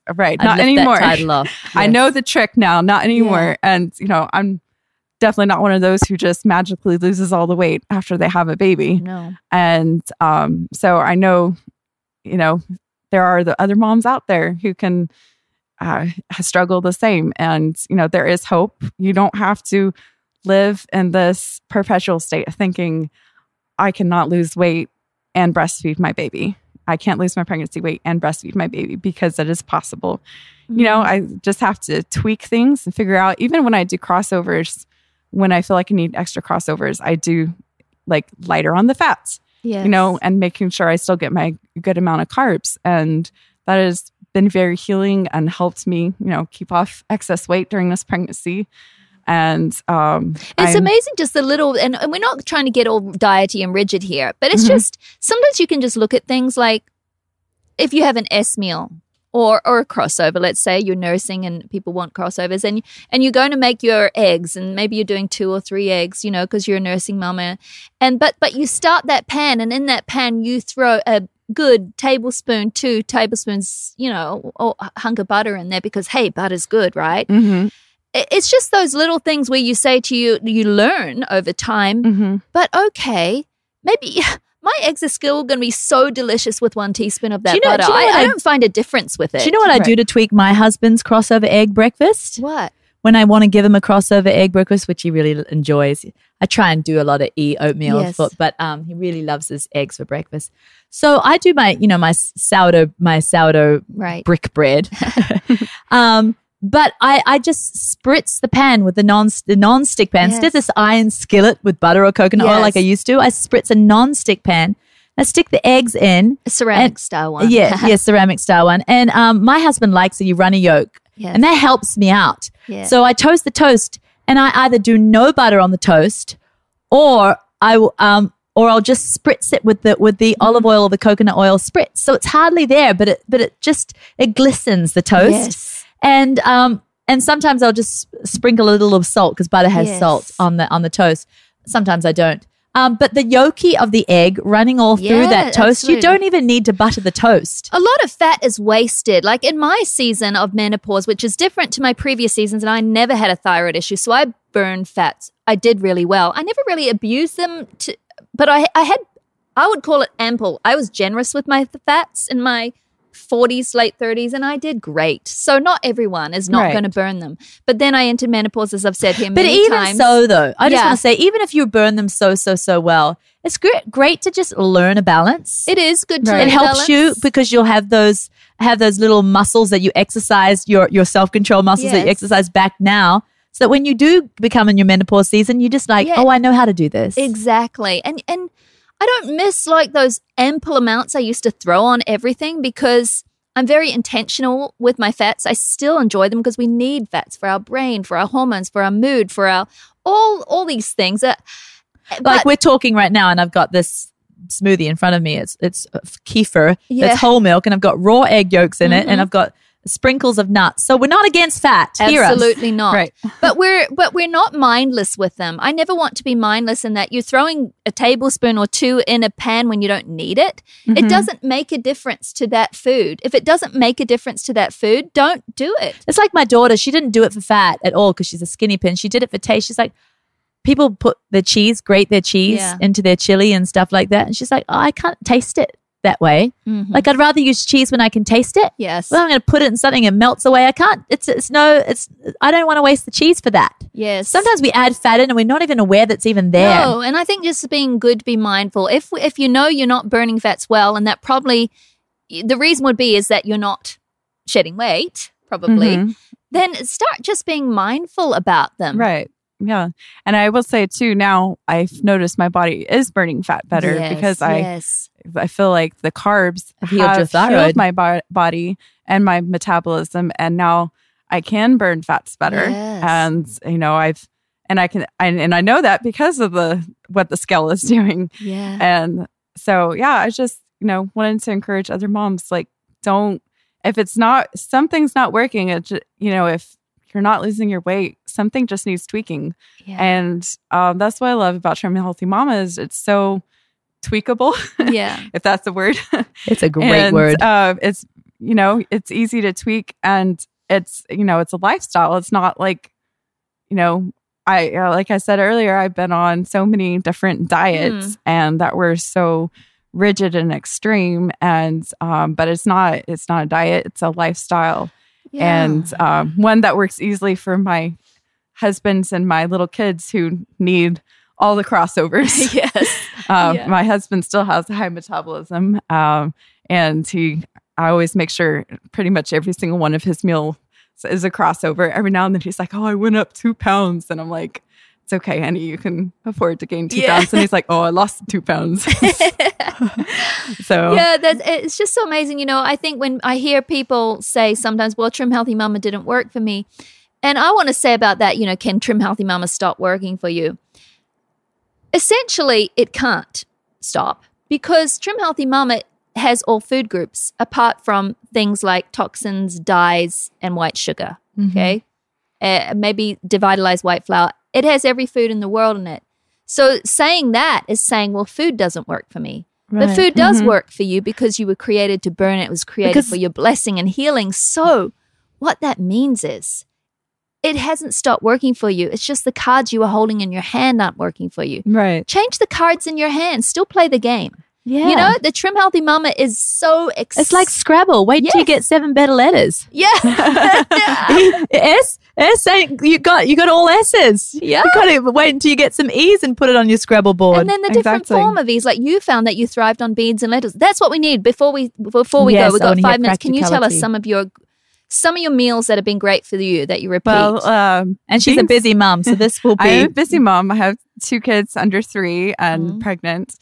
right. I'd Not lift anymore. That title off. I Yes. know the trick now. Not anymore. Yeah. And, you know, I'm definitely not one of those who just magically loses all the weight after they have a baby. No. And um, so I know, you know, there are the other moms out there who can uh, struggle the same. And, you know, there is hope. You don't have to live in this perpetual state of thinking, I cannot lose weight and breastfeed my baby. I can't lose my pregnancy weight and breastfeed my baby, because it is possible. Mm-hmm. You know, I just have to tweak things and figure out, even when I do crossovers, when I feel like I need extra crossovers, I do like lighter on the fats, Yes. you know, and making sure I still get my good amount of carbs. And that has been very healing and helped me, you know, keep off excess weight during this pregnancy. And um, It's I'm- amazing, just the little, and, and we're not trying to get all diety and rigid here, but it's Mhm. just, sometimes you can just look at things like, if you have an S meal or or a crossover, let's say you're nursing and people want crossovers, and and you're going to make your eggs, and maybe you're doing two or three eggs, you know, because you're a nursing mama, and but but you start that pan, and in that pan you throw a good tablespoon, two tablespoons, you know, or a hunk of butter in there, because hey, butter's good, right? Mhm. It- It's just those little things where you say to you, you learn over time, Mhm. but okay, maybe my eggs are still going to be so delicious with one teaspoon of that Do you know- butter. do you know I, what I I- don't find a difference with it. Do you know what I do Right. to tweak my husband's crossover egg breakfast? What? When I want to give him a crossover egg breakfast, which he really enjoys, I try and do a lot of e oatmeal, Yes. for, but um, he really loves his eggs for breakfast. So I do my, you know, my sourdough, my sourdough Right. brick bread. um, but I, I just spritz the pan with the non the non-stick pan. Yes. Instead of this iron skillet with butter or coconut oil Yes. like I used to, I spritz a non-stick pan. I stick the eggs in. A ceramic And- style one. Yeah, yeah, ceramic style one. And um, my husband likes a runny yolk. Yes. And that helps me out. Yeah. So I toast the toast, and I either do no butter on the toast, or I will, um, or I'll just spritz it with the with the Mm-hmm. olive oil or the coconut oil spritz. So it's hardly there, but it but it just it glistens the toast. Yes. And um and sometimes I'll just sprinkle a little of salt, because butter has Yes. salt on the on the toast. Sometimes I don't. Um, but the yolky of the egg running all through Yeah, that toast, you absolutely. don't even need to butter the toast. A lot of fat is wasted. Like in my season of menopause, which is different to my previous seasons, and I never had a thyroid issue, so I burned fats. I did really well. I never really abused them, to, but I, I had, I would call it ample. I was generous with my fats in my forties, late thirties, and I did great. So not everyone is not Right. going to burn them. But then I entered menopause, as I've said here But many even times. so, though, I just Yeah. want to say, even if you burn them so, so, so well, it's great, great to just learn a balance. it is good to Right. learn It helps you balance. because you'll have those have those little muscles that you exercise, your your self control muscles that you Yes. exercise back now, so that when you do become in your menopause season, you're just like, Yeah. oh, I know how to do this. Exactly. And and I don't miss like those ample amounts I used to throw on everything, because I'm very intentional with my fats. I still enjoy them because we need fats for our brain, for our hormones, for our mood, for our all all these things. Uh, Like but- we're talking right now, and I've got this smoothie in front of me. It's it's kefir. Yeah. It's whole milk, and I've got raw egg yolks in it, Mhm. and I've got sprinkles of nuts. So we're not against fat. Hear us. Absolutely not. Right. But we're but we're not mindless with them. I never want to be mindless in that you're throwing a tablespoon or two in a pan when you don't need it. It doesn't make a difference to that food. If it doesn't make a difference to that food, don't do it. It's like my daughter. She didn't do it for fat at all because she's a skinny pin. She did it for taste. She's like, people put their cheese, grate their cheese Yeah. into their chili and stuff like that. And she's like, oh, I can't taste it that way. Mm-hmm. Like, I'd rather use cheese when I can taste it. Yes. Well, I'm going to put it in something and melts away. I can't. It's it's no. It's I don't want to waste the cheese for that. Yes. Sometimes we add fat in and we're not even aware that's even there. No, and I think just being good to be mindful. If if you know you're not burning fats well, and that probably the reason would be is that you're not shedding weight, probably. Mhm. Then start just being mindful about them. Right. Yeah. And I will say too, now I've noticed my body is burning fat better Yes, because I yes. I feel like the carbs Have healed have your thyroid. healed my bo- body and my metabolism, and now I can burn fats better. Yes. And you know, I've and I can and, and I know that because of the what the scale is doing. Yeah. And so yeah, I just you know wanted to encourage other moms, like, don't, if it's not, something's not working. It ju- you know if you're not losing your weight, something just needs tweaking. Yeah. And um, that's what I love about Trim Healthy Mama is it's so tweakable, yeah. if that's the word. It's a great And, word. Uh, it's you know, it's easy to tweak, and it's, you know, it's a lifestyle. It's not like, you know, I, uh, like I said earlier, I've been on so many different diets Mm. and that were so rigid and extreme. And, um, but it's not, it's not a diet, it's a lifestyle. Yeah. And, um, one that works easily for my husbands and my little kids who need all the crossovers. Yes. Um, Yeah. My husband still has a high metabolism. Um, and he, I always make sure pretty much every single one of his meals is a crossover. Every now and then he's like, oh, I went up two pounds. And I'm like, it's okay, honey, you can afford to gain two Yeah. pounds. And he's like, oh, I lost two pounds. So Yeah, that's, it's just so amazing. You know, I think when I hear people say sometimes, well, Trim Healthy Mama didn't work for me. And I want to say about that, you know, can Trim Healthy Mama stop working for you? Essentially, it can't stop because Trim Healthy Mama has all food groups apart from things like toxins, dyes, and white sugar. Okay. Uh, maybe devitalized white flour. It has every food in the world in it. So saying that is saying, well, food doesn't work for me. But Right. food does work for you because you were created to burn it. It was created Because- for your blessing and healing. So what that means is it hasn't stopped working for you. It's just the cards you are holding in your hand aren't working for you. right. Change the cards in your hand. Still play the game. Yeah. You know, the Trim Healthy Mama is so exciting. it's like Scrabble. Wait till you Yes. get seven better letters. Yeah. S, S ain't, you got, you got all S's. Yeah. You got to wait until you get some E's and put it on your Scrabble board. And then the different Exactly. form of these, like you found that you thrived on beans and lentils. That's what we need before we before we Yes, go. We've I got wanna hear five minutes. Can you tell us practicality. some of your some of your meals that have been great for you that you repeat? Well, um, and she's a beans- busy mom, so this will be. I am a busy mom. I have two kids under three and Mhm. pregnant.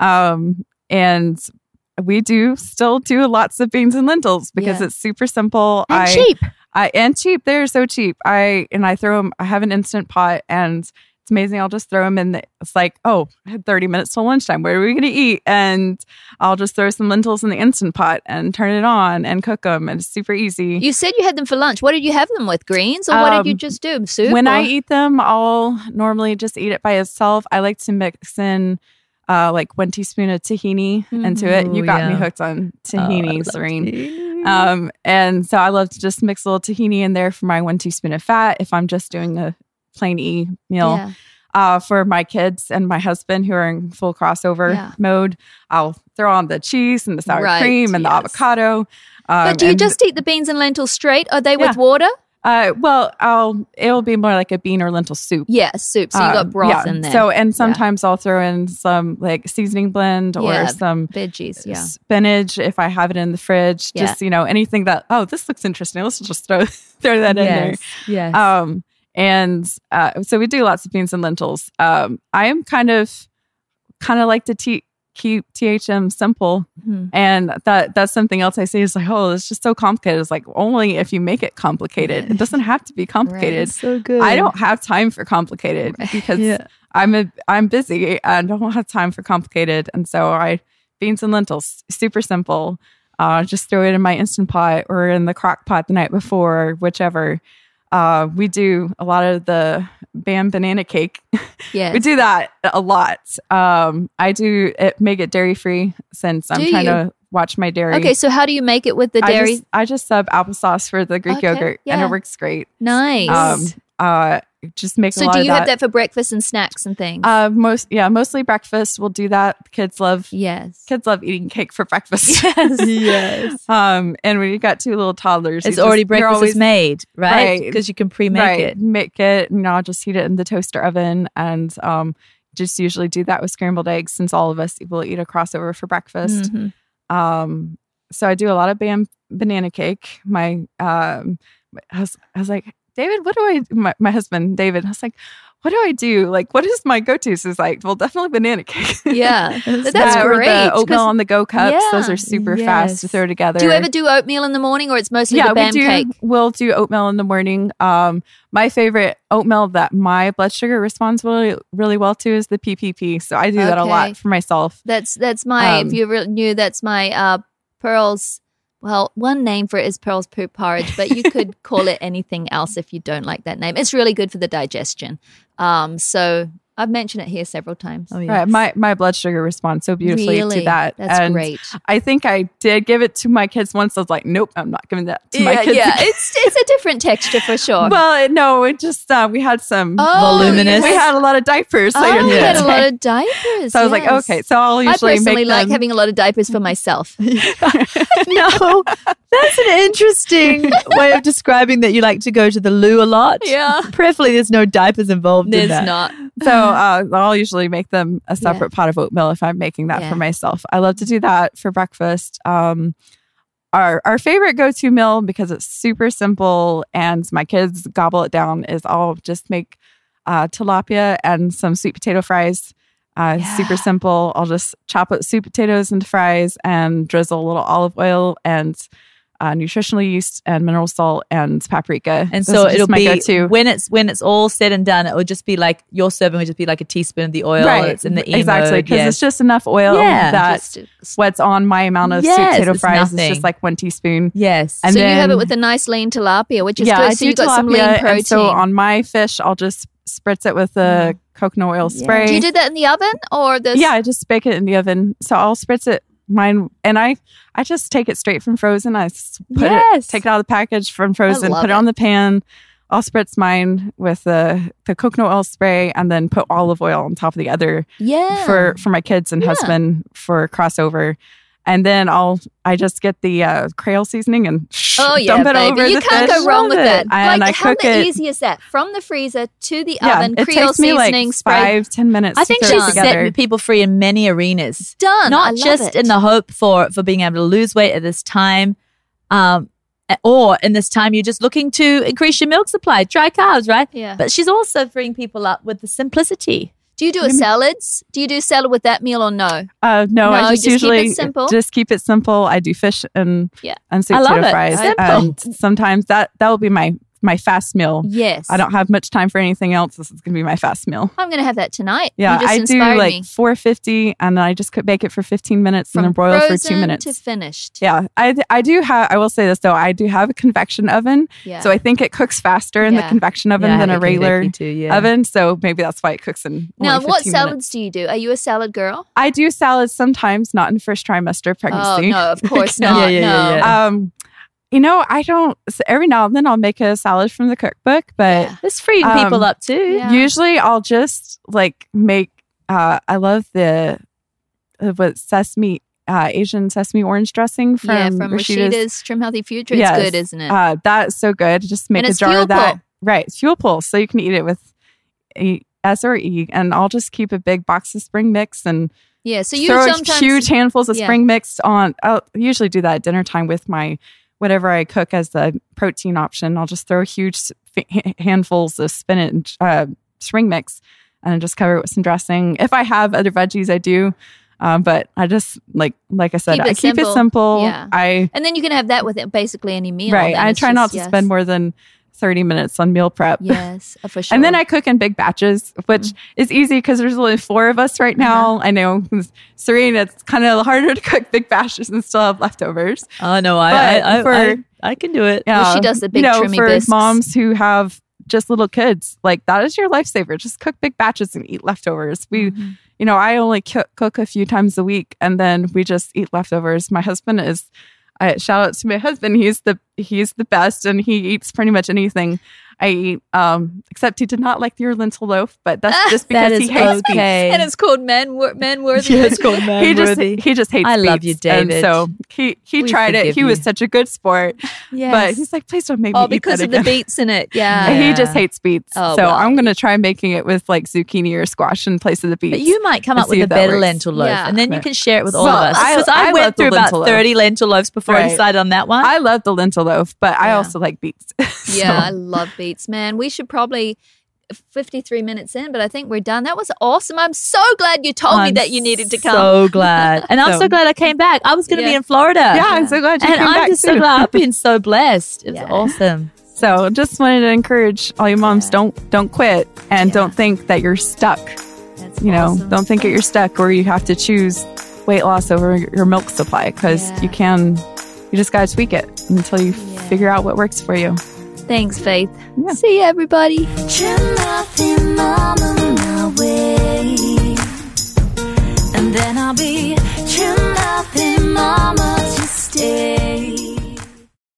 Um, and we do still do lots of beans and lentils because Yeah. it's super simple. and I, cheap. I and cheap. They're so cheap. I and I throw them. I have an instant pot, and it's amazing. I'll just throw them in. The, it's like, oh, I had thirty minutes till lunchtime. What are we going to eat? And I'll just throw some lentils in the instant pot and turn it on and cook them. And it's super easy. You said you had them for lunch. What did you have them with? Greens, or what did you Um, just do? Soup? When I or- eat them, I'll normally just eat it by itself. I like to mix in uh, like one teaspoon of tahini into it. You Ooh, got me yeah. hooked on Oh, I tahini, love Serene. tahini. Um, and so I love to just mix a little tahini in there for my one teaspoon of fat if I'm just doing a plain E meal. Yeah. Uh, for my kids and my husband who are in full crossover Yeah. mode, I'll throw on the cheese and the sour Right, cream and the yes. avocado. Um, But do you and- just eat the beans and lentils straight? Are they Yeah. with water? Uh, well, I'll it'll be more like a bean or lentil soup. Yeah, soup. So you Um, got broth yeah. in there. So, and sometimes I'll throw in some like seasoning blend or Yeah. some veggies. Yeah. spinach if I have it in the fridge. Yeah. Just, you know, anything that, oh, this looks interesting. Let's just throw, throw that in Yes. Yes. there. Um, and uh, so we do lots of beans and lentils. Um, I am kind of, kind of like to te- keep T H M simple. Mhm. And that that's something else I say is like, oh, it's just so complicated. It's like only if you make it complicated. It doesn't have to be complicated. so good. I don't have time for complicated because Yeah. I'm a I'm busy and don't have time for complicated. And so I beans and lentils, super simple. Uh, just throw it in my instant pot or in the crock pot the night before, whichever. Uh, we do a lot of the Bam banana cake. Yes. We do that a lot. Um, I do it, make it dairy free since I'm Do trying you? to watch my dairy. Okay, so how do you make it with the I dairy? just, I just sub applesauce for the Greek Okay, yogurt and yeah. it works great. Nice. Um, uh, just make a so lot do of you that. have that for breakfast and snacks and things? Uh, most yeah, mostly breakfast. We'll do that. Kids love yes. kids love eating cake for breakfast. Yes. Yes. um, and when you got two little toddlers, you It's just- already you're breakfast always- is made, right? Right. Because you can pre-make right, it. Make it. You know, I'll just heat it in the toaster oven, and um, just usually do that with scrambled eggs since all of us will eat a crossover for breakfast. Mhm. Um, so I do a lot of Bam banana cake. My um, I was, I was like, David, what do I? My, my husband, David, I was like, what do I do? Like, what is my go-to? So he's like, well, definitely banana cake. Yeah. That's That or great. the 'cause oatmeal on the go cups. Those Yeah. are super fast to Yes. throw together. do you ever do oatmeal in the morning or it's mostly yeah, the we Bam do. cake? We'll do oatmeal in the morning. Um, my favorite oatmeal that my blood sugar responds really, really well to is the P P P. So I do that a Okay. lot for myself. That's that's my Um, if you really knew that's my uh Pearl's well, one name for it is Pearl's poop porridge, but you could call it anything else if you don't like that name. It's really good for the digestion. Um, so I've mentioned it here several times. Oh, yes. Right. My my blood sugar responds so beautifully Really? to that. That's and great. I think I did give it to my kids once. I was like, nope, I'm not giving that to my yeah, kids. yeah. again. it's it's a different texture for sure. Well, it- no, it just uh, we had some Oh, Voluminous. we had a lot of diapers oh, later in we the had a day. lot of diapers. So I was like, yes. okay, so I'll I usually personally make like them. having a lot of diapers for myself. No, that's an interesting way of describing that you like to go to the loo a lot. Yeah. Preferably, there's no diapers involved in There's that. not. So uh, I'll usually make them a separate pot of oatmeal if I'm making that Yeah. for myself. I love to do that for breakfast. Um, our our favorite go to meal, because it's super simple and my kids gobble it down, is I'll just make uh, tilapia and some sweet potato fries. Uh, Yeah. Super simple. I'll just chop up sweet potatoes into fries and drizzle a little olive oil and uh, nutritional yeast and mineral salt and paprika. And Those so are just it'll my be go-to. when it's when it's all said and done, it will just be like your serving would just be like a teaspoon of the oil. Right. It's in the E exactly, mode. because Yes. it's just enough oil Yeah. that Just- what's on my amount of Yes, sweet potato it's fries nothing. is just like one teaspoon. yes. And so you have then- it with a nice lean tilapia, which is yeah, good. I So do you've got some lean tilapia, protein. and so on my fish, I'll just spritz it with the coconut oil Yeah. spray. Do you do that in the oven or the? Yeah, I just bake it in the oven. So I'll spritz it mine, and I I just take it straight from frozen. I s- put Yes. it, take it out of the package from frozen, love put it, it. on the pan. I'll spritz mine with the the coconut oil spray, and then put olive oil on top of the other yeah. for for my kids and Yeah. husband for crossover. And then I'll I just get the uh, Creole seasoning and Oh yeah, dump it baby! over you the can't fish. go wrong with Love that. it. And like I how cook the it- easy is that? From the freezer to the Yeah, oven, it Creole takes me seasoning like spray. five ten minutes. I to think throw she's it set together. people free in many arenas. Done. I Not love just it. in the hope for for being able to lose weight at this time, um, or in this time you're just looking to increase your milk supply, dry carbs, right? Yeah. But she's also freeing people up with the simplicity. Do you do a salads? Do you do salad with that meal or no? Uh, no, No, I just, just keep it usually simple. just keep it simple. I do fish and Yeah. and sweet I love potato it. fries, Simple. and sometimes that that will be my my fast meal. Yes. I don't have much time for anything else. This is gonna be my fast meal. I'm going to have that tonight. Yeah, you just I do inspired like me. four fifty, and then I just could bake it for fifteen minutes From and then broil it for frozen two minutes. to finished. Yeah, I I do have. I will say this though. I do have a convection oven, Yeah. so I think it cooks faster in the Yeah. convection oven Yeah, than it a can be regular icky too, yeah. oven. So maybe that's why it cooks in. Now, only what fifteen salads minutes. do you do? Are you a salad girl? I do salads sometimes, not in first trimester of Oh pregnancy. no, of course Yeah, not. yeah, yeah, no. yeah. Um, you know, I don't. So every now and then I'll make a salad from the cookbook, but Yeah. It's freeing Um, people up too. Yeah. usually I'll just like make. Uh, I love the uh, what sesame uh, Asian sesame orange dressing from, yeah, from Rashida's. Rashida's Trim Healthy Future. It's Yes. good, isn't it? Uh, that's so good. Just make And a it's jar fuel of that. pull. Right, it's fuel pull, so you can eat it with e, S or E, and I'll just keep a big box of spring mix and yeah. So you throw sometimes huge handfuls of yeah. spring mix on. I'll usually do that at dinner time with my whatever I cook as the protein option. I'll just throw huge s- f- handfuls of spinach uh, spring mix and just cover it with some dressing. If I have other veggies, I do. Um, but I just like like I said, Keep it I keep simple. it simple. Yeah. I and then you can have that with it, basically any meal. right. then I it's try just- not to yes. spend more than thirty minutes on meal prep. Yes, uh, for sure. And then I cook in big batches, which Mm. is easy because there's only four of us right now. Uh-huh. I know, Serena, it's kind of harder to cook big batches and still have leftovers. Oh no, I But I, I, for- I I can do it. Yeah, Well, she does the big you know, trimmy for bisques. moms who have just little kids, like that is your lifesaver. Just cook big batches and eat leftovers. We, Mm-hmm. you know, I only cu- cook a few times a week, and then we just eat leftovers. My husband is. I shout out to my husband. He's the he's the best, and he eats pretty much anything I eat. Um, except he did not like your lentil loaf, but that's just That because is he hates beets. okay. and it's called man wor- man worthy. Yeah, it's called man He just worthy. he just hates. I love beets. you, David. And so he he We tried it. forgive He was you. such a good sport, Yes. but he's like, please don't make me Oh, eat because that of the again. beets in it. Yeah. Yeah. He just hates beets. Oh, so well. I'm going to try making it with like zucchini or squash in place of the beets. But you might come and up with see a if that better works. lentil loaf, Yeah. and then you Right. can share it with all Well, of us. I- Because I, I love went the through about lentil loaf. thirty lentil loaves before I Right. decided on that one. I love the lentil loaf, but I Yeah. also like beets. Yeah, I So, love beets, man. We should probably fifty-three minutes in, but I think we're done. That was awesome. I'm so glad you told me I'm that you needed to come. So glad, and I'm so, So- glad I came back. I was going to be Yeah. in Florida. yeah, I'm so glad you and came I'm back just too. so glad. I've been so blessed. It's Yeah. awesome. So just wanted to encourage all you moms, Yeah. don't don't quit and Yeah. don't think that you're stuck. That's You know, awesome. don't think that you're stuck or you have to choose weight loss over your milk supply because Yeah. you can. You just got to tweak it until you Yeah. figure out what works for you. Thanks, Faith. Yeah. See you, everybody. Trim Healthy Mama.